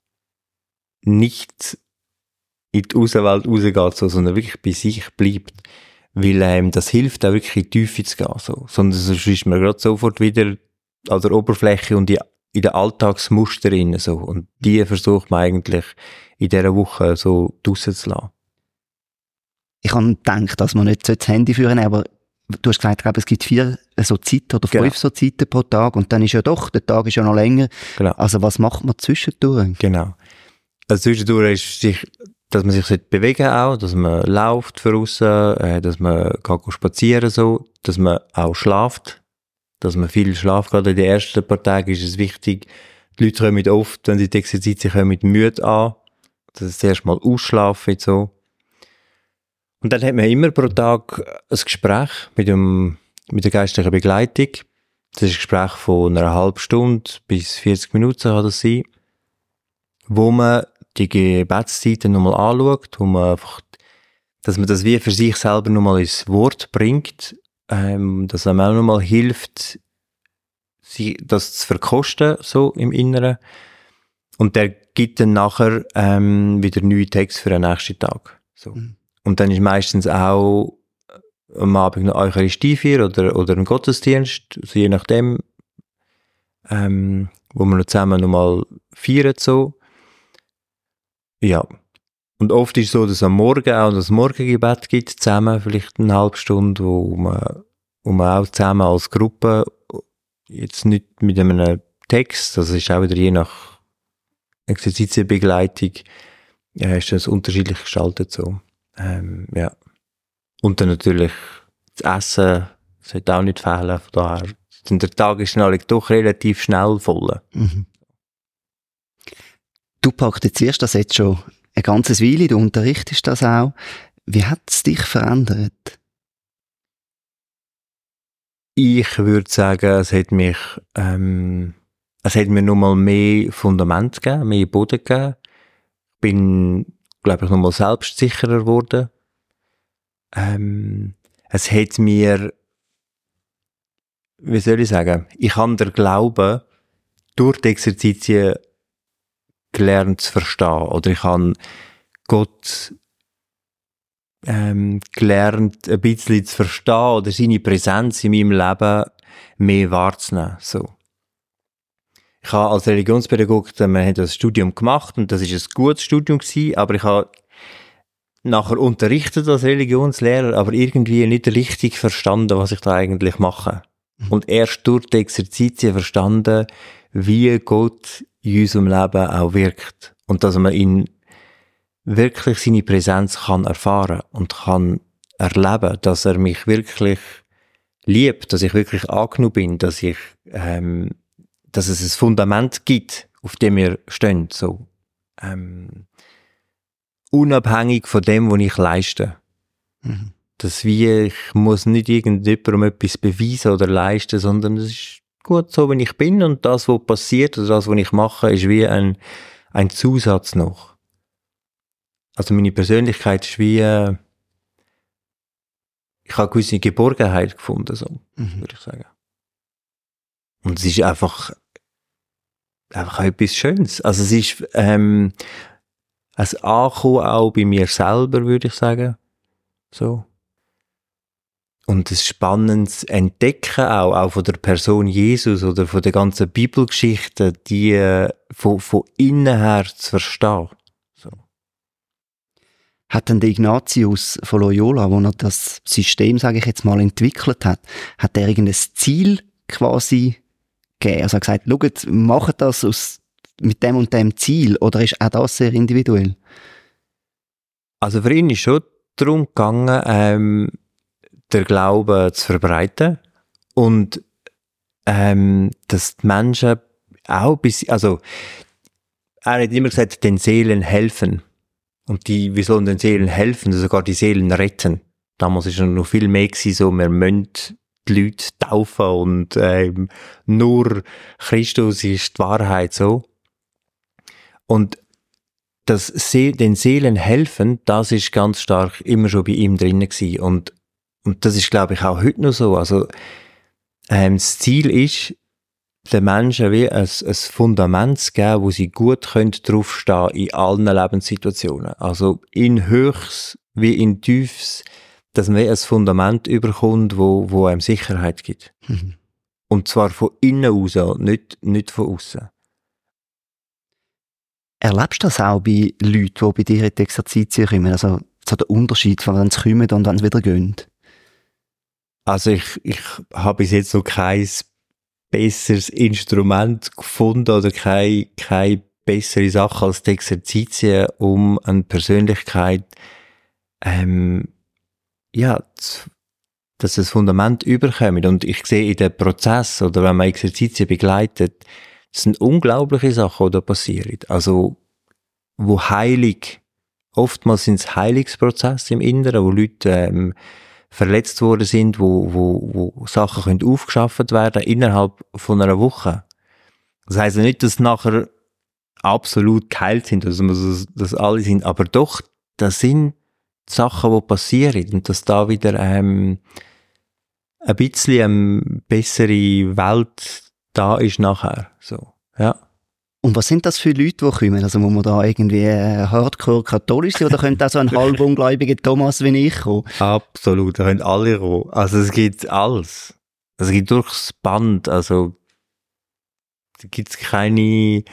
nicht in die Außenwelt rausgeht, so, sondern wirklich bei sich bleibt. Weil ähm, das hilft auch wirklich in die Tiefe zu gehen. So. Sondern sonst ist man gerade sofort wieder an der Oberfläche und die, in den Alltagsmuster rein. So. Und die versucht man eigentlich in dieser Woche so draussen zu lassen. Ich habe gedacht, dass man nicht das Handy führen sollte, aber du hast gesagt, es gibt vier so Zeiten oder fünf genau. so Zeiten pro Tag und dann ist ja doch, der Tag ist ja noch länger. Genau. Also was macht man zwischendurch? Genau. Also zwischendurch ist sich, dass man sich bewegen auch, dass man läuft für aussen, äh, dass man kann spazieren so, dass man auch schlaft, dass man viel schlaft. Gerade in den ersten paar Tagen ist es wichtig, die Leute kommen oft, wenn sie die Exerzitien kommen, mit müde an, dass sie zuerst mal ausschlafen so. Und dann hat man immer pro Tag ein Gespräch mit, dem, mit der geistlichen Begleitung. Das ist ein Gespräch von einer halben Stunde bis vierzig Minuten kann das sein, wo man die Gebetszeiten nochmal anschaut, wo man einfach, dass man das wie für sich selber nochmal ins Wort bringt, ähm, dass einem auch nochmal hilft, sie, das zu verkosten, so im Inneren. Und der gibt dann nachher ähm, wieder neue Texte für den nächsten Tag. So. Mhm. Und dann ist meistens auch am Abend eine Eucharistiefeier oder, oder ein Gottesdienst, also je nachdem, ähm, wo man noch zusammen nochmal feiert, so. Ja. Und oft ist es so, dass es am Morgen auch das Morgengebet gibt, zusammen, vielleicht eine halbe Stunde, wo man, wo man auch zusammen als Gruppe, jetzt nicht mit einem Text, das ist auch wieder je nach Exerzitienbegleitung, ja, ist das unterschiedlich gestaltet, so. Ähm, ja. Und dann natürlich das Essen sollte auch nicht fehlen, von daher. Der Tag ist dann doch relativ schnell voll. Mhm. Du praktizierst das jetzt schon eine ganze Weile, du unterrichtest das auch. Wie hat es dich verändert? Ich würde sagen, es hat mich, ähm, es hat mir nochmal mehr Fundament gegeben, mehr Boden gegeben. Ich bin, glaube ich, nochmal selbstsicherer geworden. Ähm, es hat mir, wie soll ich sagen, ich habe den Glauben durch die Exerzitien gelernt zu verstehen. Oder ich habe Gott ähm, gelernt, ein bisschen zu verstehen oder seine Präsenz in meinem Leben mehr wahrzunehmen. So. Ich habe als Religionspädagoge, man hat das Studium gemacht und das ist ein gutes Studium gewesen, aber ich habe nachher unterrichtet als Religionslehrer, aber irgendwie nicht richtig verstanden, was ich da eigentlich mache. Mhm. Und erst durch die Exerzitien verstanden, wie Gott in unserem Leben auch wirkt. Und dass man ihn wirklich seine Präsenz kann erfahren und kann erleben, dass er mich wirklich liebt, dass ich wirklich angenommen bin, dass ich, ähm, dass es ein Fundament gibt, auf dem wir stehen, so, ähm, unabhängig von dem, was ich leiste. Mhm. Dass wie, ich muss nicht irgendjemandem etwas beweisen oder leisten, sondern es ist gut so, wie ich bin und das, was passiert oder das, was ich mache, ist wie ein, ein Zusatz noch. Also meine Persönlichkeit ist wie, äh, ich habe eine gewisse Geborgenheit gefunden, so, mhm. würde ich sagen. Und es ist einfach, einfach etwas Schönes. Also es ist, ähm, ein Ankommen auch bei mir selber, würde ich sagen. So. Und ein spannendes Entdecken auch, auch von der Person Jesus oder von der ganzen Bibelgeschichte, die äh, von, von innen her zu verstehen. So. Hat denn der Ignatius von Loyola, wo er das System, sage ich jetzt mal, entwickelt hat, hat er irgendein Ziel quasi gegeben? Also er hat gesagt, schaut, macht das aus, mit dem und dem Ziel, oder ist auch das sehr individuell? Also für ihn ist schon darum gegangen, ähm, der Glauben zu verbreiten und ähm, dass die Menschen auch bis, also er hat immer gesagt, den Seelen helfen. Und die, wir sollen den Seelen helfen, sogar die Seelen retten. Damals war noch viel mehr gewesen, so, wir müssen die Leute taufen und ähm, nur Christus ist die Wahrheit, so. Und das See, den Seelen helfen, das ist ganz stark immer schon bei ihm drinnen gewesen. Und, und das ist, glaube ich, auch heute noch so. Also, ähm, das Ziel ist, den Menschen wie ein, ein Fundament zu geben, wo sie gut können draufstehen in allen Lebenssituationen. Also, in Höchst wie in Tiefs, dass man ein Fundament überkommt, wo, wo einem Sicherheit gibt. Mhm. Und zwar von innen raus, nicht, nicht von außen. Erlebst du das auch bei Leuten, die bei dir in die Exerzitien kommen? Also so der Unterschied von wenn sie kommen und wenn sie wieder gehen? Also ich, ich habe bis jetzt noch kein besseres Instrument gefunden oder keine, keine bessere Sache als die Exerzitien, um eine Persönlichkeit ähm, ja, zu, dass das Fundament überkommt. Und ich sehe in dem Prozess oder wenn man Exerzitien begleitet, das sind unglaubliche Sachen, die da passieren. Also, wo heilig, oftmals sind es Heilungsprozesse im Inneren, wo Leute ähm, verletzt worden sind, wo, wo, wo Sachen können aufgeschafft werden innerhalb von einer Woche. Das heisst ja nicht, dass nachher absolut geheilt sind, also dass, dass alle sind, aber doch, das sind Sachen, die passieren und dass da wieder ähm, ein bisschen eine bessere Welt da ist nachher, so, ja. Und was sind das für Leute, die kommen? Also muss man da irgendwie hardcore katholisch sein oder könnte auch so ein halb ungläubiger Thomas wie ich kommen? Absolut, da können alle kommen. Also es gibt alles. Also es gibt durchs Band, also da gibt's keine,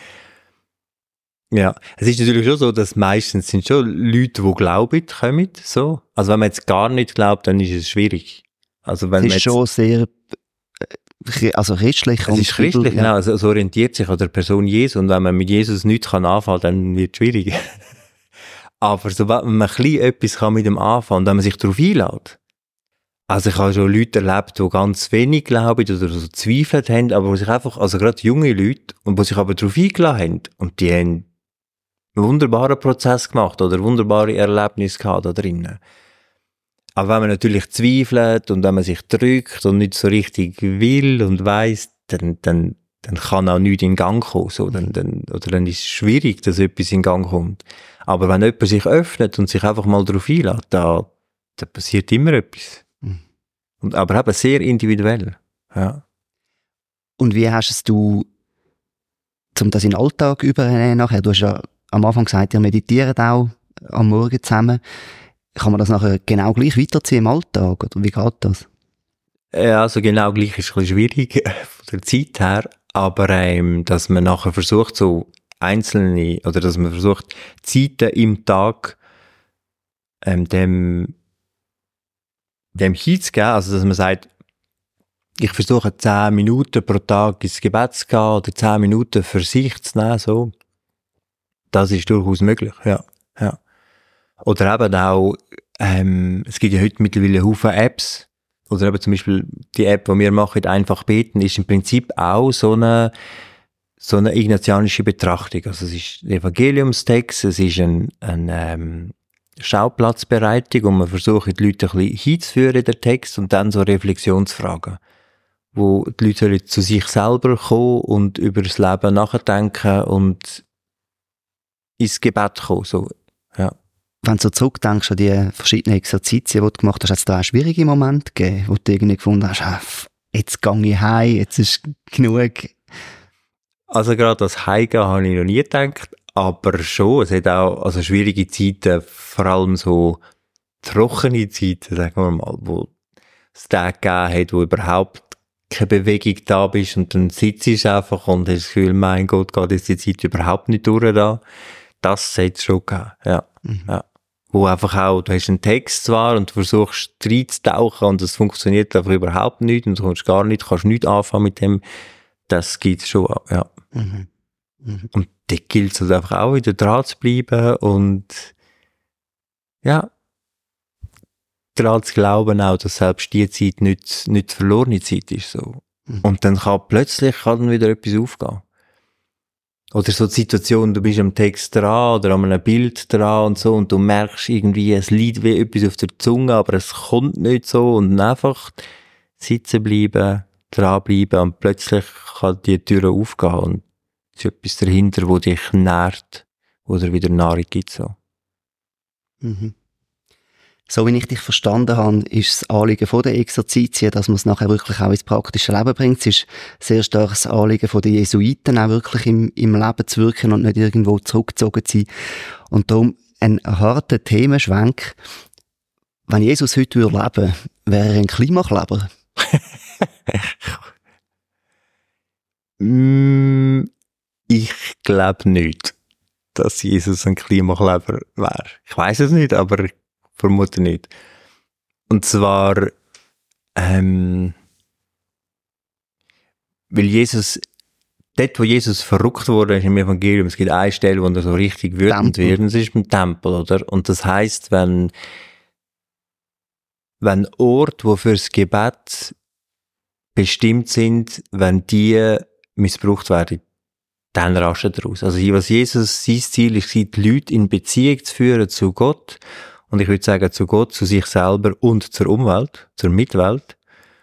ja. Es ist natürlich schon so, dass meistens sind schon Leute, die glauben, kommen, so. Also wenn man jetzt gar nicht glaubt, dann ist es schwierig. Also wenn es ist man jetzt, schon sehr also christlich. Es ist christlich, ja. Genau. Also es orientiert sich an der Person Jesu. Und wenn man mit Jesus nichts anfangen kann, dann wird es schwierig. Aber sobald man ein bisschen etwas kann mit dem anfangen, wenn man sich darauf einlädt. Also ich habe schon Leute erlebt, die ganz wenig glauben oder so zweifelt haben, aber die sich einfach, also gerade junge Leute, und die sich aber darauf eingeladen haben. Und die haben einen wunderbaren Prozess gemacht oder wunderbare Erlebnisse gehabt da drinnen. Aber wenn man natürlich zweifelt und wenn man sich drückt und nicht so richtig will und weiss, dann, dann, dann kann auch nichts in Gang kommen. So, dann, dann, oder dann ist es schwierig, dass etwas in Gang kommt. Aber wenn jemand sich öffnet und sich einfach mal darauf einlädt, da, da passiert immer etwas. Mhm. Und, aber eben sehr individuell. Ja. Und wie hast du um das in den Alltag übernehmen nachher? Du hast ja am Anfang gesagt, ihr meditiert auch am Morgen zusammen. Kann man das nachher genau gleich weiterziehen im Alltag, oder wie geht das? Ja, also genau gleich ist ein bisschen schwierig von der Zeit her, aber ähm, dass man nachher versucht, so einzelne, oder dass man versucht, Zeiten im Tag ähm, dem, dem hinzugeben, also dass man sagt, ich versuche zehn Minuten pro Tag ins Gebet zu gehen oder zehn Minuten für sich zu nehmen, so. Das ist durchaus möglich, ja. ja. Oder eben auch, ähm, es gibt ja heute mittlerweile Haufen Apps, oder eben zum Beispiel die App, die wir machen, einfach beten, ist im Prinzip auch so eine, so eine ignatianische Betrachtung. Also es ist ein Evangeliumstext, es ist ein, ein ähm, Schauplatzbereitung und man versucht die Leute ein bisschen hinzuführen in den Text und dann so Reflexionsfragen, wo die Leute zu sich selber kommen und über das Leben nachdenken und ins Gebet kommen, so, ja. Wenn du so zurückdenkst an die verschiedenen Exerzitien, die du gemacht hast, hat es da auch schwierige Momente gegeben, wo du irgendwie gefunden hast, ah, jetzt gehe ich heim, jetzt ist genug? Also gerade das Heimgehen habe ich noch nie gedacht, aber schon, es hat auch also schwierige Zeiten, vor allem so trockene Zeiten, sagen wir mal, wo es Tage gegeben hat, wo überhaupt keine Bewegung da bist und dann sitzt du einfach und hast das Gefühl, mein Gott, geht jetzt die Zeit überhaupt nicht durch da. Das hat es schon gegeben, ja. Mhm. ja. Wo einfach auch, du hast einen Text zwar und du versuchst reinzutauchen und es funktioniert einfach überhaupt nicht und du kommst gar nicht, kannst nicht anfangen mit dem, das gibt es schon, ja. Mhm. Mhm. Und da gilt es halt einfach auch wieder dran zu bleiben und ja, daran zu glauben auch, dass selbst die Zeit nicht, nicht verlorene Zeit ist, so. Mhm. Und dann kann plötzlich kann dann wieder etwas aufgehen. Oder so die Situation, du bist am Text dran oder an einem Bild dran und so und du merkst irgendwie, es liegt wie etwas auf der Zunge, aber es kommt nicht so und dann einfach sitzen bleiben, dranbleiben und plötzlich kann die Tür aufgehen und es ist etwas dahinter, wo dich nährt oder wieder Nahrung gibt, so. Mhm. So wie ich dich verstanden habe, ist das Anliegen von der Exerzitien, dass man es nachher wirklich auch ins praktische Leben bringt. Es ist sehr stark das Anliegen von den Jesuiten, auch wirklich im, im Leben zu wirken und nicht irgendwo zurückgezogen zu sein. Und darum ein harter Themenschwenk. Wenn Jesus heute leben würde, wäre er ein Klimakleber? mm, ich glaube nicht, dass Jesus ein Klimakleber wäre. Ich weiß es nicht, aber ich vermute nicht. Und zwar, ähm, weil Jesus, dort wo Jesus verrückt wurde, ist im Evangelium, es gibt eine Stelle, wo er so richtig wütend Tempel. wird, und das ist im Tempel, oder? Und das heisst, wenn, wenn Orte, die fürs Gebet bestimmt sind, wenn die missbraucht werden, dann rastet er raus. Also was Jesus, sein Ziel ist, die Leute in Beziehung zu führen zu Gott. Und ich würde sagen, zu Gott, zu sich selber und zur Umwelt, zur Mitwelt.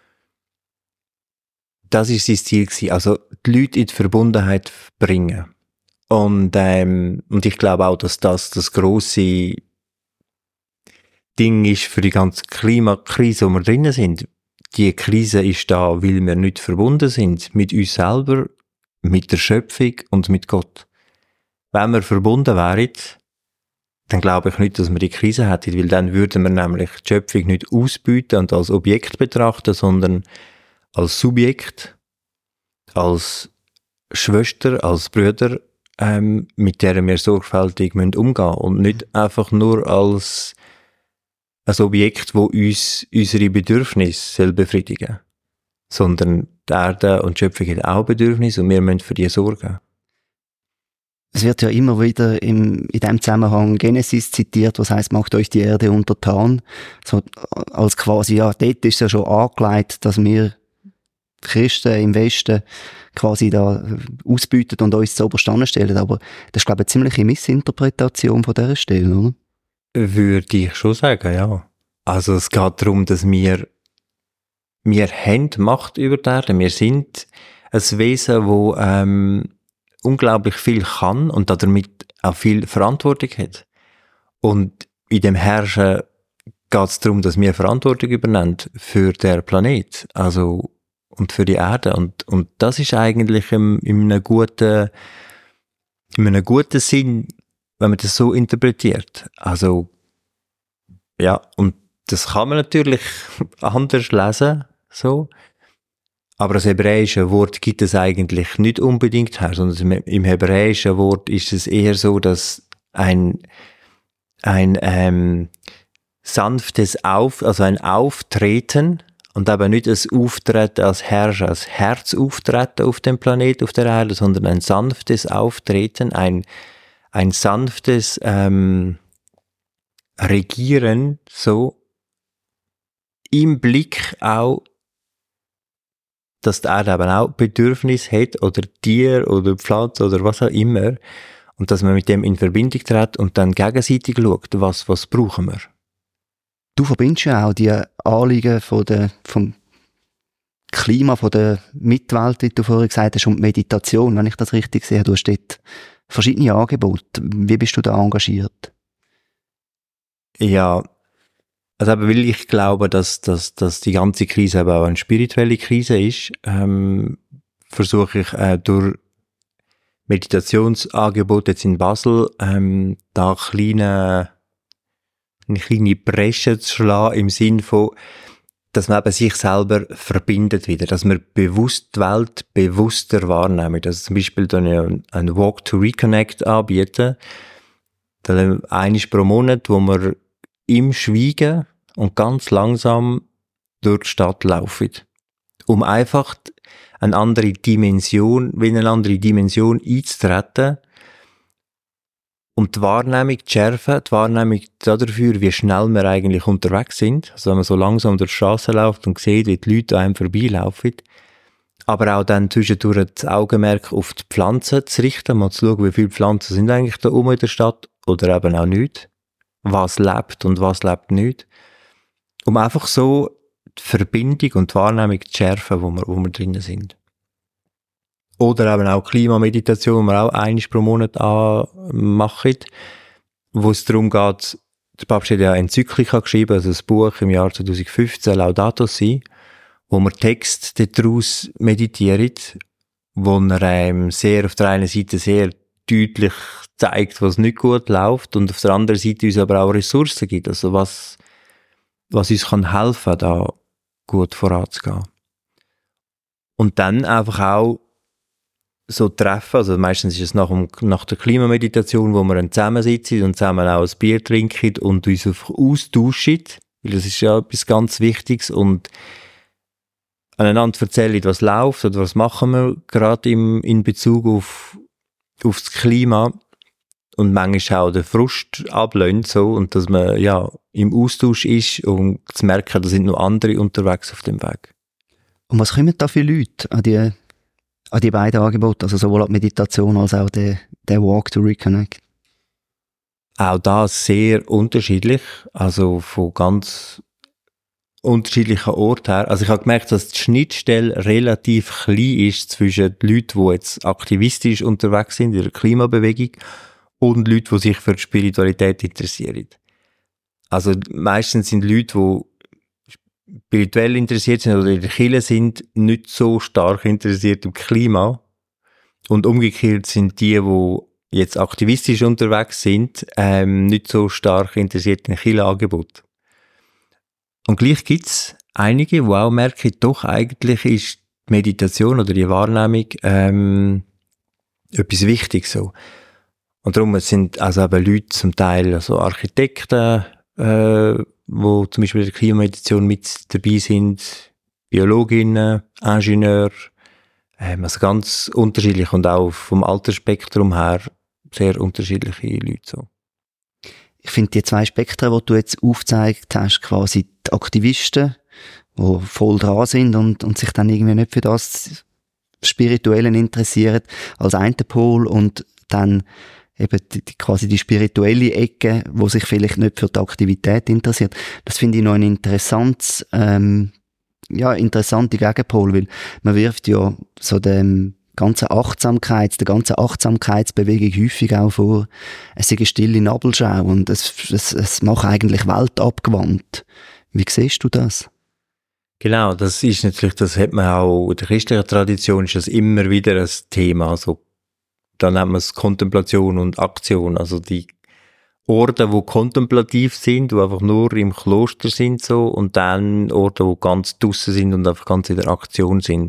Das ist sein Ziel gewesen. Also, die Leute in die Verbundenheit bringen. Und, ähm, und ich glaube auch, dass das das grosse Ding ist für die ganze Klimakrise, wo wir drinnen sind. Die Krise ist da, weil wir nicht verbunden sind mit uns selber, mit der Schöpfung und mit Gott. Wenn wir verbunden wären, dann glaube ich nicht, dass wir die Krise hätten, weil dann würden wir nämlich die Schöpfung nicht ausbieten und als Objekt betrachten, sondern als Subjekt, als Schwester, als Brüder, ähm, mit denen wir sorgfältig umgehen müssen und nicht einfach nur als ein Objekt, das uns unsere Bedürfnisse befriedigen soll, sondern die Erde und die Schöpfung hat auch Bedürfnisse und wir müssen für die sorgen. Es wird ja immer wieder im, in dem Zusammenhang Genesis zitiert, was heisst, macht euch die Erde untertan. So, als quasi, ja, dort ist ja schon angelegt, dass wir Christen im Westen quasi da ausbieten und uns zu oberst anstellen. Aber das ist, glaube ich, eine ziemliche Missinterpretation von dieser Stelle, oder? Würde ich schon sagen, ja. Also es geht darum, dass wir, wir haben Macht über die Erde. Wir sind ein Wesen, das ähm, unglaublich viel kann und damit auch viel Verantwortung hat. Und in dem Herrschen geht es darum, dass wir Verantwortung übernehmen für den Planet, also und für die Erde. Und, und das ist eigentlich in, in einem guten in einem guten Sinn, wenn man das so interpretiert. Also, ja, und das kann man natürlich anders lesen, so. Aber das hebräische Wort gibt es eigentlich nicht unbedingt her, sondern im hebräischen Wort ist es eher so, dass ein, ein, ähm, sanftes Auf, also ein Auftreten und aber nicht ein Auftreten als Herrscher, als Herzauftreten auf dem Planet, auf der Erde, sondern ein sanftes Auftreten, ein, ein sanftes ähm, Regieren, so im Blick auch, dass die Erde eben auch Bedürfnis hat oder Tier oder Pflanze oder was auch immer und dass man mit dem in Verbindung tritt und dann gegenseitig schaut, was, was brauchen wir. Du verbindest ja auch die Anliegen von der, vom Klima, von der Mitwelt, wie du vorhin gesagt hast, und Meditation, wenn ich das richtig sehe. Du hast dort verschiedene Angebote. Wie bist du da engagiert? Ja, also eben, weil ich glaube, dass, dass, dass die ganze Krise eben auch eine spirituelle Krise ist, ähm, versuche ich äh, durch Meditationsangebote jetzt in Basel ähm, da kleine, eine kleine Bresche zu schlagen im Sinn von, dass man eben sich selber verbindet wieder, dass man bewusst die Welt bewusster wahrnimmt. Also zum Beispiel dann ein Walk to Reconnect anbieten, dann einmal pro Monat, wo man im Schweigen und ganz langsam durch die Stadt laufen. Um einfach eine andere Dimension, wie eine andere Dimension einzutreten und die Wahrnehmung zu schärfen, die Wahrnehmung dafür, wie schnell wir eigentlich unterwegs sind. Also wenn man so langsam durch die Straße läuft und sieht, wie die Leute an einem vorbeilaufen. Aber auch dann zwischendurch das Augenmerk auf die Pflanzen zu richten, mal zu schauen, wie viele Pflanzen sind eigentlich da oben in der Stadt oder eben auch nicht. Was lebt und was lebt nicht. Um einfach so die Verbindung und die Wahrnehmung zu schärfen, wo wir, wo wir drinnen sind. Oder eben auch Klimameditation, die wir auch einmal pro Monat machen, wo es darum geht, der Papst hat ja eine Enzyklika geschrieben, also ein Buch im Jahr zwanzig fünfzehn, Laudato Si, wo man Text daraus meditiert, wo er ähm, sehr auf der einen Seite sehr deutlich zeigt, was nicht gut läuft und auf der anderen Seite uns aber auch Ressourcen gibt, also was, was uns kann helfen, da gut voranzugehen. Und dann einfach auch so treffen, also meistens ist es nach, dem, nach der Klimameditation, wo wir dann zusammensitzen und zusammen auch ein Bier trinken und uns einfach austauschen, weil das ist ja etwas ganz Wichtiges und aneinander erzählen, was läuft oder was machen wir gerade im, in Bezug auf, auf das Klima und manchmal auch den Frust ablehnt so und dass man ja im Austausch ist und zu merken, da sind noch andere unterwegs auf dem Weg. Und was kommen da für Leute an die an die beiden Angebote, also sowohl an die Meditation als auch der, der Walk to Reconnect? Auch da sehr unterschiedlich, also von ganz unterschiedlichen Orten her. Also ich habe gemerkt, dass die Schnittstelle relativ klein ist zwischen den Leuten, die jetzt aktivistisch unterwegs sind in der Klimabewegung und Leuten, die sich für die Spiritualität interessieren. Also meistens sind Leute, die spirituell interessiert sind oder in der Kirche sind, nicht so stark interessiert im Klima. Und umgekehrt sind die, die jetzt aktivistisch unterwegs sind, ähm, nicht so stark interessiert in Kirchenangebot. Und gleich gibt's einige, die auch merken, doch eigentlich ist die Meditation oder die Wahrnehmung ähm, etwas Wichtiges so. Und darum sind also eben Leute zum Teil, also Architekten, äh, wo zum Beispiel in der Klimameditation mit dabei sind, Biologinnen, Ingenieure, ähm, also ganz unterschiedlich und auch vom Altersspektrum her sehr unterschiedliche Leute. So. Ich finde die zwei Spektren, die du jetzt aufgezeigt hast, quasi die Aktivisten, die voll dran sind und, und sich dann irgendwie nicht für das Spirituelle interessieren, als einen Pol und dann eben die, die, quasi die spirituelle Ecke, wo sich vielleicht nicht für die Aktivität interessiert. Das finde ich noch ein interessantes, ähm, ja, interessante Gegenpol, weil man wirft ja so dem ganzen Achtsamkeits, der ganzen Achtsamkeitsbewegung häufig auch vor, es sei eine stille Nabelschau und es, es, es macht eigentlich weltabgewandt. Wie siehst du das? Genau, das ist natürlich, das hat man auch in der christlichen Tradition, ist das immer wieder ein Thema, so da nennt man es Kontemplation und Aktion, also die Orte, die kontemplativ sind, die einfach nur im Kloster sind so, und dann Orte, die ganz draussen sind und einfach ganz in der Aktion sind.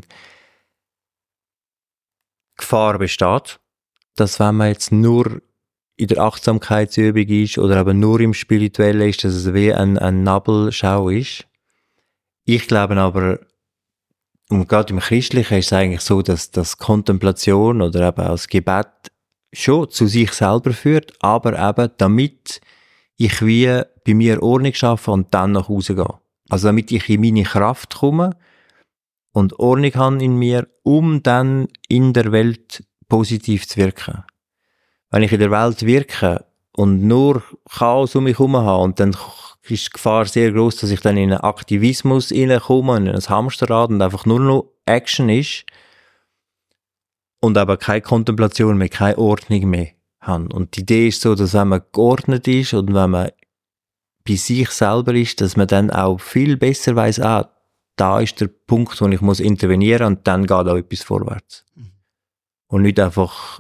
Gefahr besteht, dass wenn man jetzt nur in der Achtsamkeitsübung ist oder eben nur im Spirituellen ist, dass es wie ein, ein Nabelschau ist. Ich glaube aber, und gerade im Christlichen ist es eigentlich so, dass das Kontemplation oder eben das Gebet schon zu sich selber führt, aber eben damit ich wie bei mir Ordnung schaffe und dann nach Hause gehe. Also damit ich in meine Kraft komme und Ordnung habe in mir, um dann in der Welt positiv zu wirken. Wenn ich in der Welt wirke und nur Chaos um mich herum habe, und dann ist die Gefahr sehr groß, dass ich dann in einen Aktivismus hineinkomme, in ein Hamsterrad und einfach nur noch Action ist und aber keine Kontemplation mehr, keine Ordnung mehr habe. Und die Idee ist so, dass wenn man geordnet ist und wenn man bei sich selber ist, dass man dann auch viel besser weiss, ah, da ist der Punkt, wo ich muss intervenieren und dann geht auch etwas vorwärts. Mhm. Und nicht einfach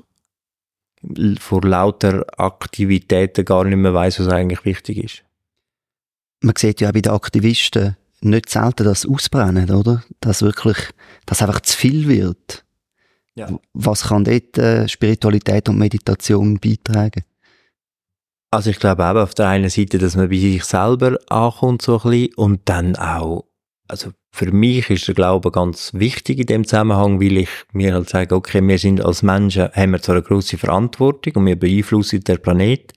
vor lauter Aktivitäten gar nicht mehr weiss, was eigentlich wichtig ist. Man sieht ja auch bei den Aktivisten nicht selten das Ausbrennen, oder? Dass wirklich, dass einfach zu viel wird. Ja. Was kann dort äh, Spiritualität und Meditation beitragen? Also ich glaube eben auf der einen Seite, dass man bei sich selber ankommt so ein bisschen und dann auch, also für mich ist der Glaube ganz wichtig in dem Zusammenhang, weil ich mir halt sage, okay, wir sind als Menschen, haben wir zwar eine grosse Verantwortung und wir beeinflussen den Planet,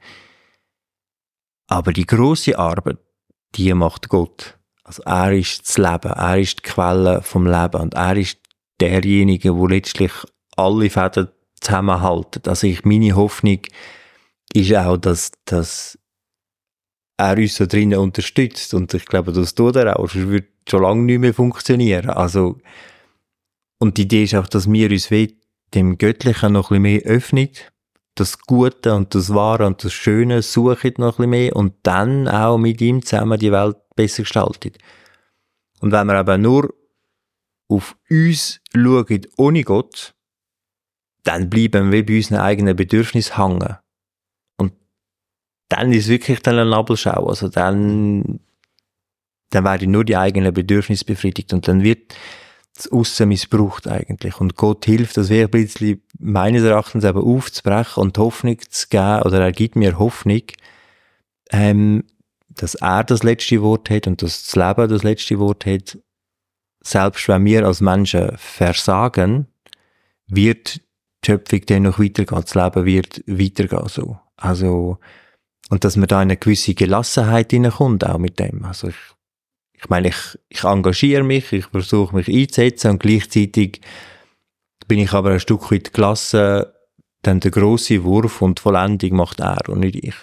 aber die grosse Arbeit, die macht Gott. Also er ist das Leben, er ist die Quelle vom Leben und er ist derjenige, der letztlich alle Fäden zusammenhalten. Also ich, meine Hoffnung ist auch, dass, dass er uns da drinnen unterstützt. Und ich glaube, das tut er auch. Sonst würde schon lange nicht mehr funktionieren. Also, und die Idee ist auch, dass wir uns dem Göttlichen noch ein bisschen mehr öffnen. Das Gute und das Wahre und das Schöne suchen noch ein bisschen mehr und dann auch mit ihm zusammen die Welt besser gestaltet. Und wenn wir aber nur auf uns schauen, ohne Gott, dann bleiben wir bei unseren eigenen Bedürfnissen hängen. Und dann ist wirklich dann eine Nabelschau. Also dann, dann werden nur die eigenen Bedürfnisse befriedigt und dann wird das Aussen missbraucht eigentlich. Und Gott hilft, das wäre ein bisschen meines Erachtens eben aufzubrechen und Hoffnung zu geben, oder er gibt mir Hoffnung, ähm, dass er das letzte Wort hat und dass das Leben das letzte Wort hat. Selbst wenn wir als Menschen versagen, wird die Schöpfung dann noch weitergehen, das Leben wird weitergehen, so. Also, und dass man da in eine gewisse Gelassenheit hineinkommt, auch mit dem. Also ich, ich meine, ich, ich engagiere mich, ich versuche mich einzusetzen und gleichzeitig bin ich aber ein Stück weit gelassen, dann der grosse Wurf und die Vollendung macht er und nicht ich.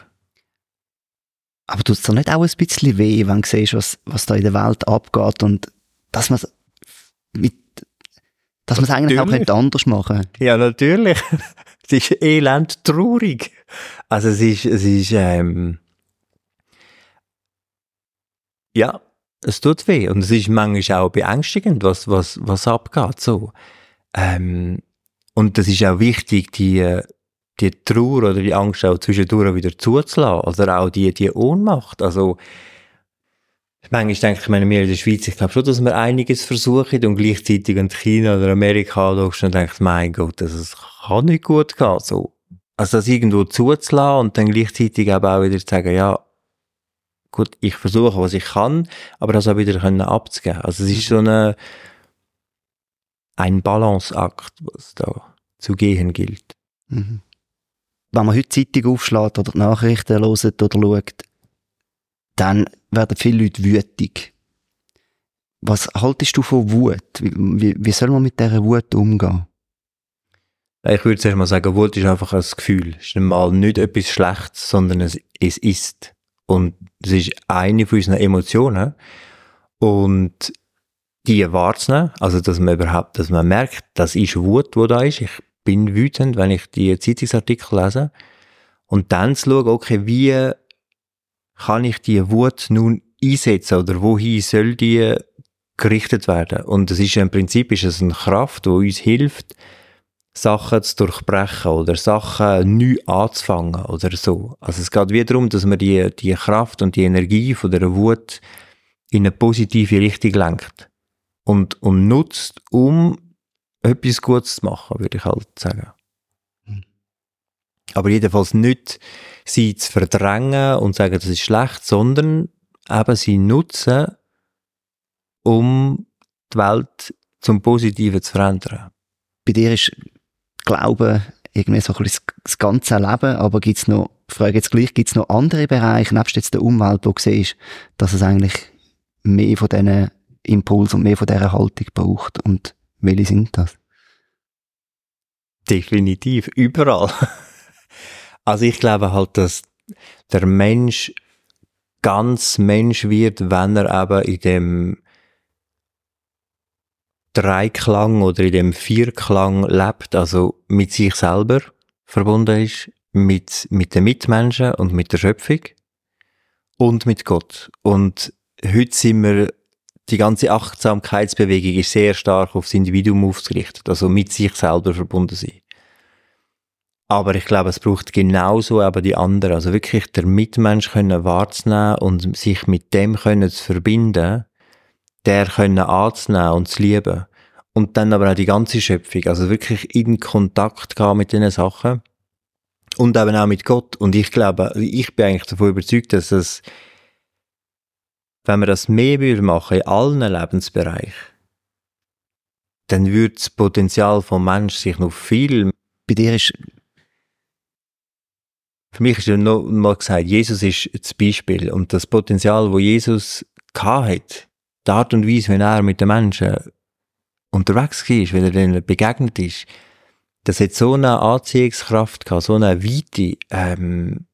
Aber tut es dir nicht auch ein bisschen weh, wenn du siehst, was, was da in der Welt abgeht und dass man mit dass man es eigentlich auch nicht anders machen könnte? Ja, natürlich. Es ist elend traurig. Also es ist, es ist, ähm, ja, es tut weh. Und es ist manchmal auch beängstigend, was, was, was abgeht, so. Ähm, und das ist auch wichtig, die, die Trauer oder die Angst auch zwischendurch wieder zuzulassen. Oder auch die, die Ohnmacht. Also, manchmal denke ich, meine, wir in der Schweiz, ich glaube schon, dass wir einiges versuchen und gleichzeitig in China oder Amerika schaust und denkst, mein Gott, das kann nicht gut gehen, so. Also das irgendwo zuzulassen und dann gleichzeitig aber auch wieder zu sagen, ja, gut, ich versuche, was ich kann, aber das auch wieder können abzugeben. Also es ist so eine, ein Balanceakt, was da zu gehen gilt. Mhm. Wenn man heute die Zeitung aufschlägt oder die Nachrichten hört oder schaut, dann werden viele Leute wütig. Was haltest du von Wut? Wie, wie, wie soll man mit dieser Wut umgehen? Ich würde zuerst mal sagen, Wut ist einfach ein Gefühl. Es ist mal nicht etwas Schlechtes, sondern es, es ist. Und es ist eine von unseren Emotionen. Und die wahrzunehmen, also dass man überhaupt, dass man merkt, das ist Wut, die da ist. Ich bin wütend, wenn ich die Zeitungsartikel lese. Und dann zu schauen, okay, wie kann ich die Wut nun einsetzen oder wohin soll die gerichtet werden? Und das ist im Prinzip ist es eine Kraft, die uns hilft, Sachen zu durchbrechen oder Sachen neu anzufangen oder so. Also es geht wieder darum, dass man die, die Kraft und die Energie von der Wut in eine positive Richtung lenkt und, und nutzt, um etwas Gutes zu machen, würde ich halt sagen. Mhm. Aber jedenfalls nicht sie zu verdrängen und sagen, das ist schlecht, sondern eben sie nutzen, um die Welt zum Positiven zu verändern. Bei dir ist Glaube irgendwie so ein bisschen das ganze Leben, aber gibt es noch, ich frage jetzt gleich, gibt es noch andere Bereiche, nebst jetzt der Umwelt, wo du siehst, dass es eigentlich mehr von diesen Impulsen und mehr von dieser Haltung braucht, und welche sind das? Definitiv, überall. Also ich glaube halt, dass der Mensch ganz Mensch wird, wenn er eben in dem Dreiklang oder in dem Vierklang lebt, also mit sich selber verbunden ist, mit, mit den Mitmenschen und mit der Schöpfung und mit Gott. Und heute sind wir, die ganze Achtsamkeitsbewegung ist sehr stark aufs Individuum ausgerichtet, also mit sich selber verbunden sein. Aber ich glaube, es braucht genauso eben die anderen, also wirklich der Mitmensch können wahrzunehmen und sich mit dem können zu verbinden, der können anzunehmen und zu lieben. Und dann aber auch die ganze Schöpfung, also wirklich in Kontakt gehen mit diesen Sachen. Und eben auch mit Gott. Und ich glaube, ich bin eigentlich davon überzeugt, dass es, wenn wir das mehr würden machen in allen Lebensbereichen, dann würde das Potenzial vom Menschen sich noch viel... Bei dir ist... Für mich ist ja noch mal gesagt, Jesus ist das Beispiel. Und das Potenzial, das Jesus hatte, die Art und Weise, wie er mit den Menschen unterwegs war, wie er denen begegnet ist, das hat so eine Anziehungskraft gehabt, so eine Weite, ähm,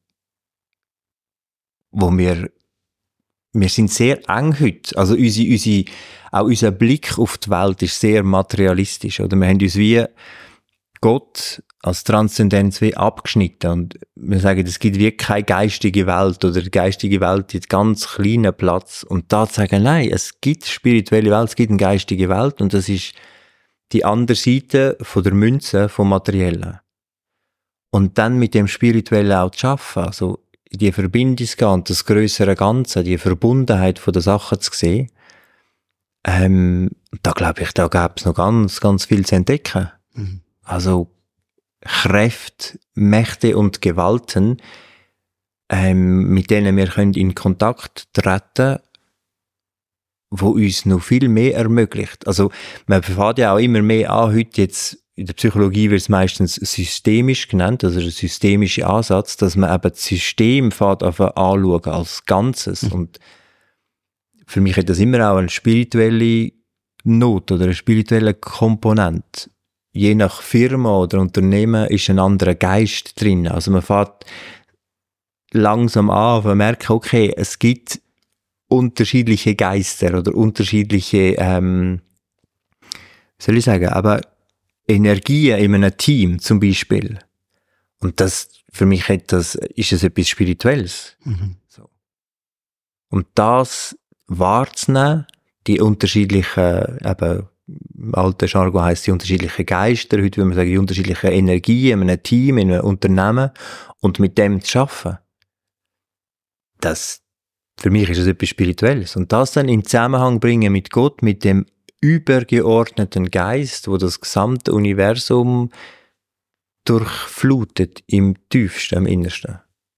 wo wir, wir sind sehr eng heute. Also unsere, unsere, auch unser Blick auf die Welt ist sehr materialistisch, oder? Wir haben uns wie Gott als Transzendenz wie abgeschnitten und wir sagen, es gibt wirklich keine geistige Welt oder die geistige Welt hat ganz kleinen Platz und da zu sagen, nein, es gibt spirituelle Welt, es gibt eine geistige Welt und das ist die andere Seite von der Münze, vom Materiellen. Und dann mit dem Spirituellen auch zu arbeiten, also in die Verbindung zu gehen und das grössere Ganze, die Verbundenheit von der Sachen zu sehen, ähm, da glaube ich, da gäbe es noch ganz, ganz viel zu entdecken. Mhm. Also Kräfte, Mächte und Gewalten, ähm, mit denen wir können in Kontakt treten, wo uns noch viel mehr ermöglicht. Also man fängt ja auch immer mehr an, heute jetzt in der Psychologie wird es meistens systemisch genannt, also der systemische Ansatz, dass man eben das System fängt anschauen als Ganzes. Mhm. Und für mich hat das immer auch eine spirituelle Not oder eine spirituelle Komponente. Je nach Firma oder Unternehmen ist ein anderer Geist drin. Also man fährt langsam an, man merkt, okay, es gibt unterschiedliche Geister oder unterschiedliche, ähm, wie soll ich sagen, aber Energien in einem Team zum Beispiel. Und das, für mich hat das, ist es etwas Spirituelles. Mhm. So. Und das wahrzunehmen, die unterschiedlichen, eben, im alten Jargon heisst die unterschiedlichen Geister, heute würde man sagen, die unterschiedlichen Energien in einem Team, in einem Unternehmen und mit dem zu arbeiten. Das, für mich ist es etwas Spirituelles. Und das dann in Zusammenhang bringen mit Gott, mit dem übergeordneten Geist, wo das gesamte Universum durchflutet im tiefsten, im Innersten.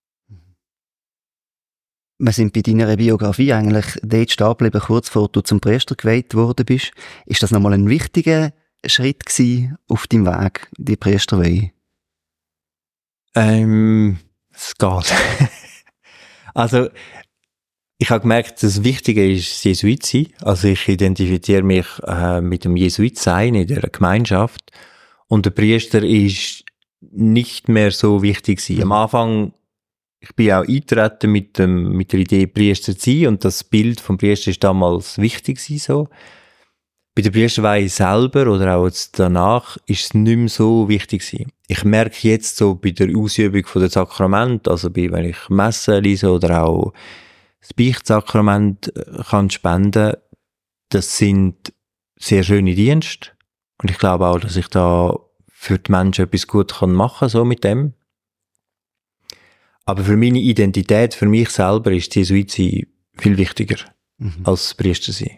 Wir sind bei deiner Biografie eigentlich dort stehen geblieben, kurz bevor du zum Priester geweiht worden bist. Ist das nochmal ein wichtiger Schritt gewesen auf deinem Weg, die Priesterweihe? Ähm, es geht. Also, ich habe gemerkt, das Wichtige ist das Jesuit-Sein. Also ich identifiziere mich äh, mit dem Jesuit-Sein in dieser Gemeinschaft. Und der Priester ist nicht mehr so wichtig gewesen. Am Anfang, ich bin auch eingetreten mit, dem, mit der Idee, Priester zu sein. Und das Bild vom Priester ist damals wichtig gewesen, so. Bei der Priesterweihe selber oder auch jetzt danach ist es nicht mehr so wichtig gewesen. Ich merke jetzt so bei der Ausübung von der Sakrament, also bei, wenn ich Messen lese oder auch das Beichtsakrament kann spenden, das sind sehr schöne Dienste. Und ich glaube auch, dass ich da für die Menschen etwas gut kann machen, so mit dem. Aber für meine Identität, für mich selber, ist die Jesuit sein viel wichtiger mhm. als Priester sein.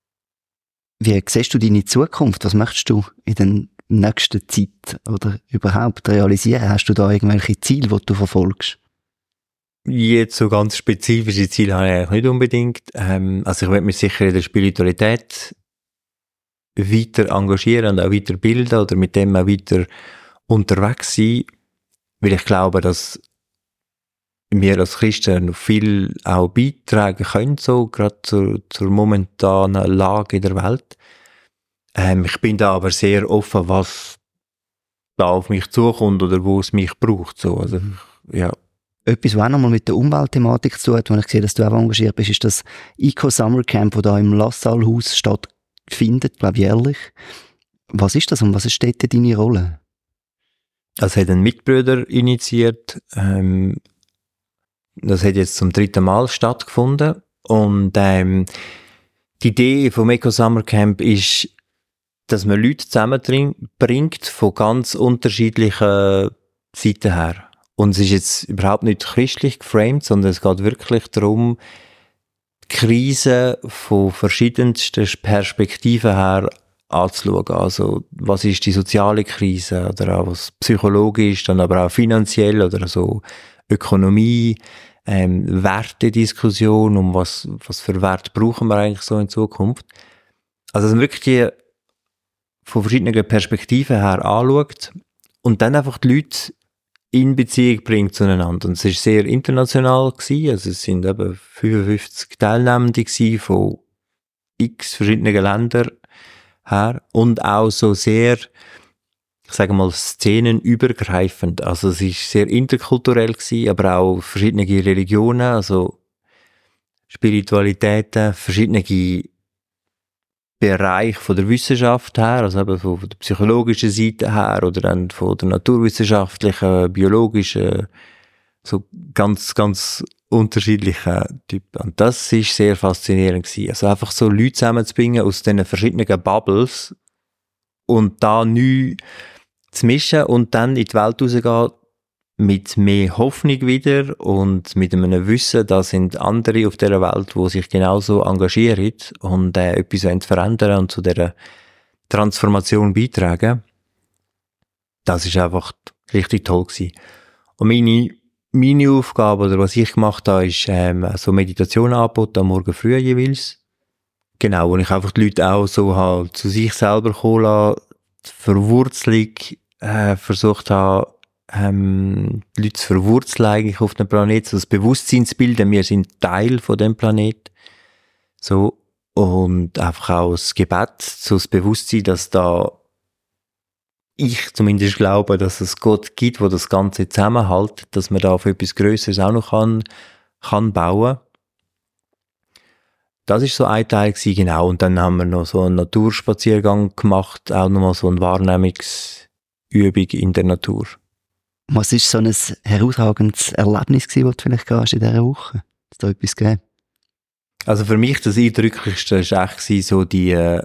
Wie siehst du deine Zukunft? Was möchtest du in der nächsten Zeit oder überhaupt realisieren? Hast du da irgendwelche Ziele, die du verfolgst? Jetzt so ganz spezifische Ziele habe ich eigentlich nicht unbedingt. Ähm, also ich werde mich sicher in der Spiritualität weiter engagieren und auch weiter bilden oder mit dem auch weiter unterwegs sein, weil ich glaube, dass wir als Christen noch viel auch beitragen können, so, gerade zur, zur momentanen Lage in der Welt. Ähm, ich bin da aber sehr offen, was da auf mich zukommt oder wo es mich braucht, so. Also, ja. Etwas, was auch nochmal mit der Umweltthematik zu tun hat, wo ich sehe, dass du auch engagiert bist, ist das Eco Summer Camp, das da im Lassalle-Haus stattfindet, glaube ich, jährlich. Was ist das und was ist dort deine Rolle? Das hat ein Mitbrüder initiiert, ähm, das hat jetzt zum dritten Mal stattgefunden und ähm, die Idee vom Eco Summer Camp ist, dass man Leute zusammenbringt von ganz unterschiedlichen Seiten her. Und es ist jetzt überhaupt nicht christlich geframed, sondern es geht wirklich darum, die Krise von verschiedensten Perspektiven her anzuschauen. Also, was ist die soziale Krise oder auch was psychologisch, dann aber auch finanziell oder so Ökonomie, ähm, Wertediskussion, um was, was für Werte brauchen wir eigentlich so in Zukunft. Also, dass man wirklich die von verschiedenen Perspektiven her anschaut und dann einfach die Leute in Beziehung bringt zueinander. Und es war sehr international gewesen, also es sind eben fünfundfünfzig Teilnehmende gewesen von x verschiedenen Ländern her und auch so sehr, ich sage mal, szenenübergreifend. Also es ist sehr interkulturell gewesen, aber auch verschiedene Religionen, also Spiritualitäten, verschiedene Bereich von der Wissenschaft her, also eben von der psychologischen Seite her oder dann von der naturwissenschaftlichen, biologischen, so ganz, ganz unterschiedlichen Typen. Und das ist sehr faszinierend gewesen. Also einfach so Leute zusammenzubringen aus diesen verschiedenen Bubbles und da neu zu mischen und dann in die Welt rausgehen mit mehr Hoffnung wieder und mit einem Wissen, da sind andere auf dieser Welt, die sich genauso engagieren und äh, etwas verändern und zu dieser Transformation beitragen. Das ist einfach richtig toll gewesen. Und meine, meine Aufgabe, oder was ich gemacht habe, ist ähm, so Meditation angeboten, am Morgen früh jeweils. Genau, wo ich einfach die Leute auch so halt zu sich selber kommen lassen, die Verwurzelung äh, versucht habe, ähm, die Leute zu verwurzeln eigentlich auf dem Planeten, so das Bewusstsein zu bilden, wir sind Teil von dem Planet. So, und einfach auch das Gebet, so das Bewusstsein, dass da ich zumindest glaube, dass es Gott gibt, der das Ganze zusammenhält, dass man da auf etwas Grösseres auch noch kann, kann bauen. Das ist so ein Teil gewesen, genau. Und dann haben wir noch so einen Naturspaziergang gemacht, auch nochmal so eine Wahrnehmungsübung in der Natur. Was war so ein herausragendes Erlebnis gewesen, das du vielleicht gerade in dieser Woche? Hat es da etwas gegeben? Also für mich das Eindrücklichste war echt so die, äh,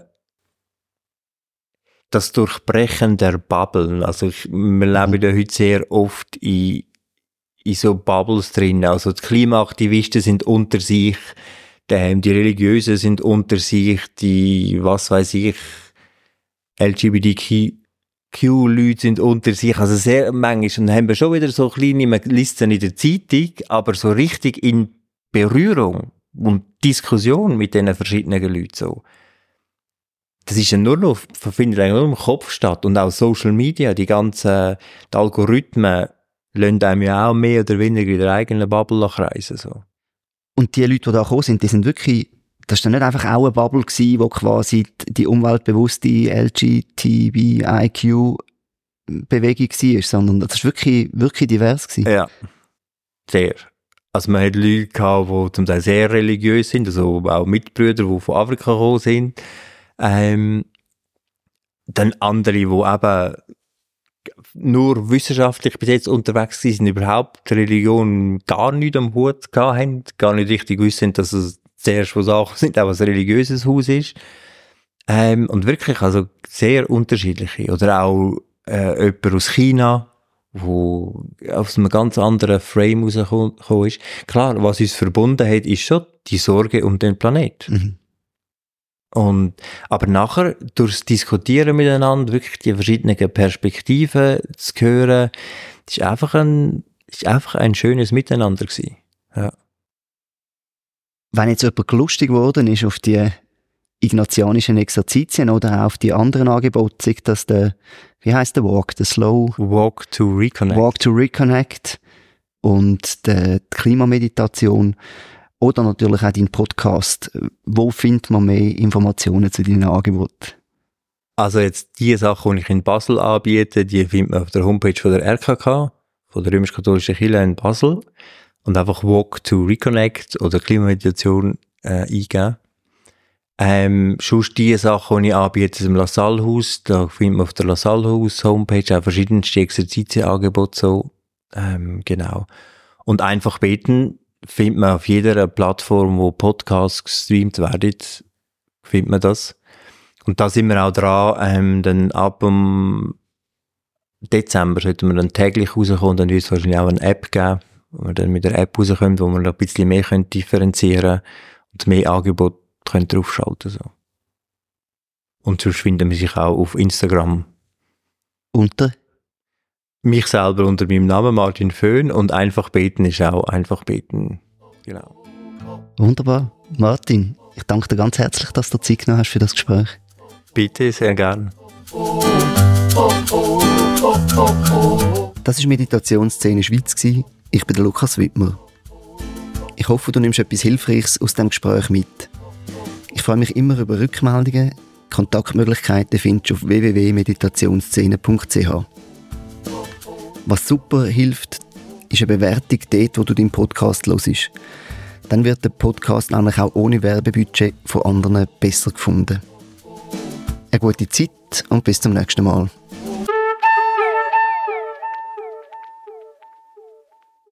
das Durchbrechen der Bubblen. Also ich, wir leben ja heute sehr oft in, in so Bubbles drin. Also die Klimaaktivisten sind unter sich, die, die Religiösen sind unter sich, die, was weiß ich, L G B T Q-Leute sind unter sich. Also sehr manchmal. Und dann haben wir schon wieder so kleine, man liest es in der Zeitung, aber so richtig in Berührung und Diskussion mit diesen verschiedenen Leuten so. Das ist ja nur noch, findet eigentlich nur im Kopf statt. Und auch Social Media, die ganzen, die Algorithmen, lassen einem ja auch mehr oder weniger in der eigenen Bubble kreisen, so. Und die Leute, die da gekommen sind, die sind wirklich, das war dann nicht einfach auch eine Bubble gewesen, wo quasi die umweltbewusste L G B T I Q-Bewegung war, sondern das war wirklich, wirklich divers gewesen. Ja, sehr. Also man hat Leute gehabt, die zum Teil sehr religiös sind, also auch Mitbrüder, die von Afrika gekommen sind. Ähm, dann andere, die eben nur wissenschaftlich bis jetzt unterwegs sind, überhaupt die Religion gar nicht am Hut gehabt haben, gar nicht richtig wissen, dass es zuerst was Sachen sind, auch ein religiöses Haus ist. Ähm, und wirklich, also sehr unterschiedliche. Oder auch äh, jemand aus China, wo aus einem ganz anderen Frame rausgekommen ist. Klar, was uns verbunden hat, ist schon die Sorge um den Planet. Mhm. Und, aber nachher, durchs Diskutieren miteinander, wirklich die verschiedenen Perspektiven zu hören, das ist einfach ein, das ist einfach ein schönes Miteinander gewesen. Ja. Wenn jetzt jemand lustig geworden ist auf die ignatianischen Exerzitien oder auch auf die anderen Angebote, sei das der, wie heisst der Walk, der Slow Walk to Reconnect. Walk to Reconnect und die Klimameditation oder natürlich auch dein Podcast. Wo findet man mehr Informationen zu deinen Angeboten? Also jetzt die Sachen, die ich in Basel anbiete, die findet man auf der Homepage von der R K K, von der römisch-katholischen Kirche in Basel, und einfach Walk to Reconnect oder Klimameditation äh, eingeben. Ähm, sonst die Sachen, die ich anbiete, im LaSalle-Haus, da findet man auf der LaSalle-Haus-Homepage auch verschiedenste Exerzitien-Angebote, so, ähm, genau. Und einfach beten findet man auf jeder Plattform, wo Podcasts gestreamt werden, findet man das. Und da sind wir auch dran, ähm, dann ab dem Dezember sollten wir dann täglich rauskommen, und dann wird es wahrscheinlich auch eine App geben, wo wir dann mit der App rauskommen, wo wir noch ein bisschen mehr können differenzieren und mehr Angebote können draufschalten, so. Und sonst finden wir sich auch auf Instagram. Unter? Mich selber unter meinem Namen Martin Föhn, und einfach beten ist auch einfach beten. Genau. Wunderbar. Martin, ich danke dir ganz herzlich, dass du Zeit genommen hast für das Gespräch. Bitte, sehr gern. Das war Meditationsszene Schweiz. Ich bin der Lukas Wittmer. Ich hoffe, du nimmst etwas Hilfreiches aus diesem Gespräch mit. Ich freue mich immer über Rückmeldungen. Kontaktmöglichkeiten findest du auf w w w punkt meditationsszene punkt c h. Was super hilft, ist eine Bewertung dort, wo du deinen Podcast hörst. Dann wird der Podcast nämlich auch ohne Werbebudget von anderen besser gefunden. Eine gute Zeit und bis zum nächsten Mal.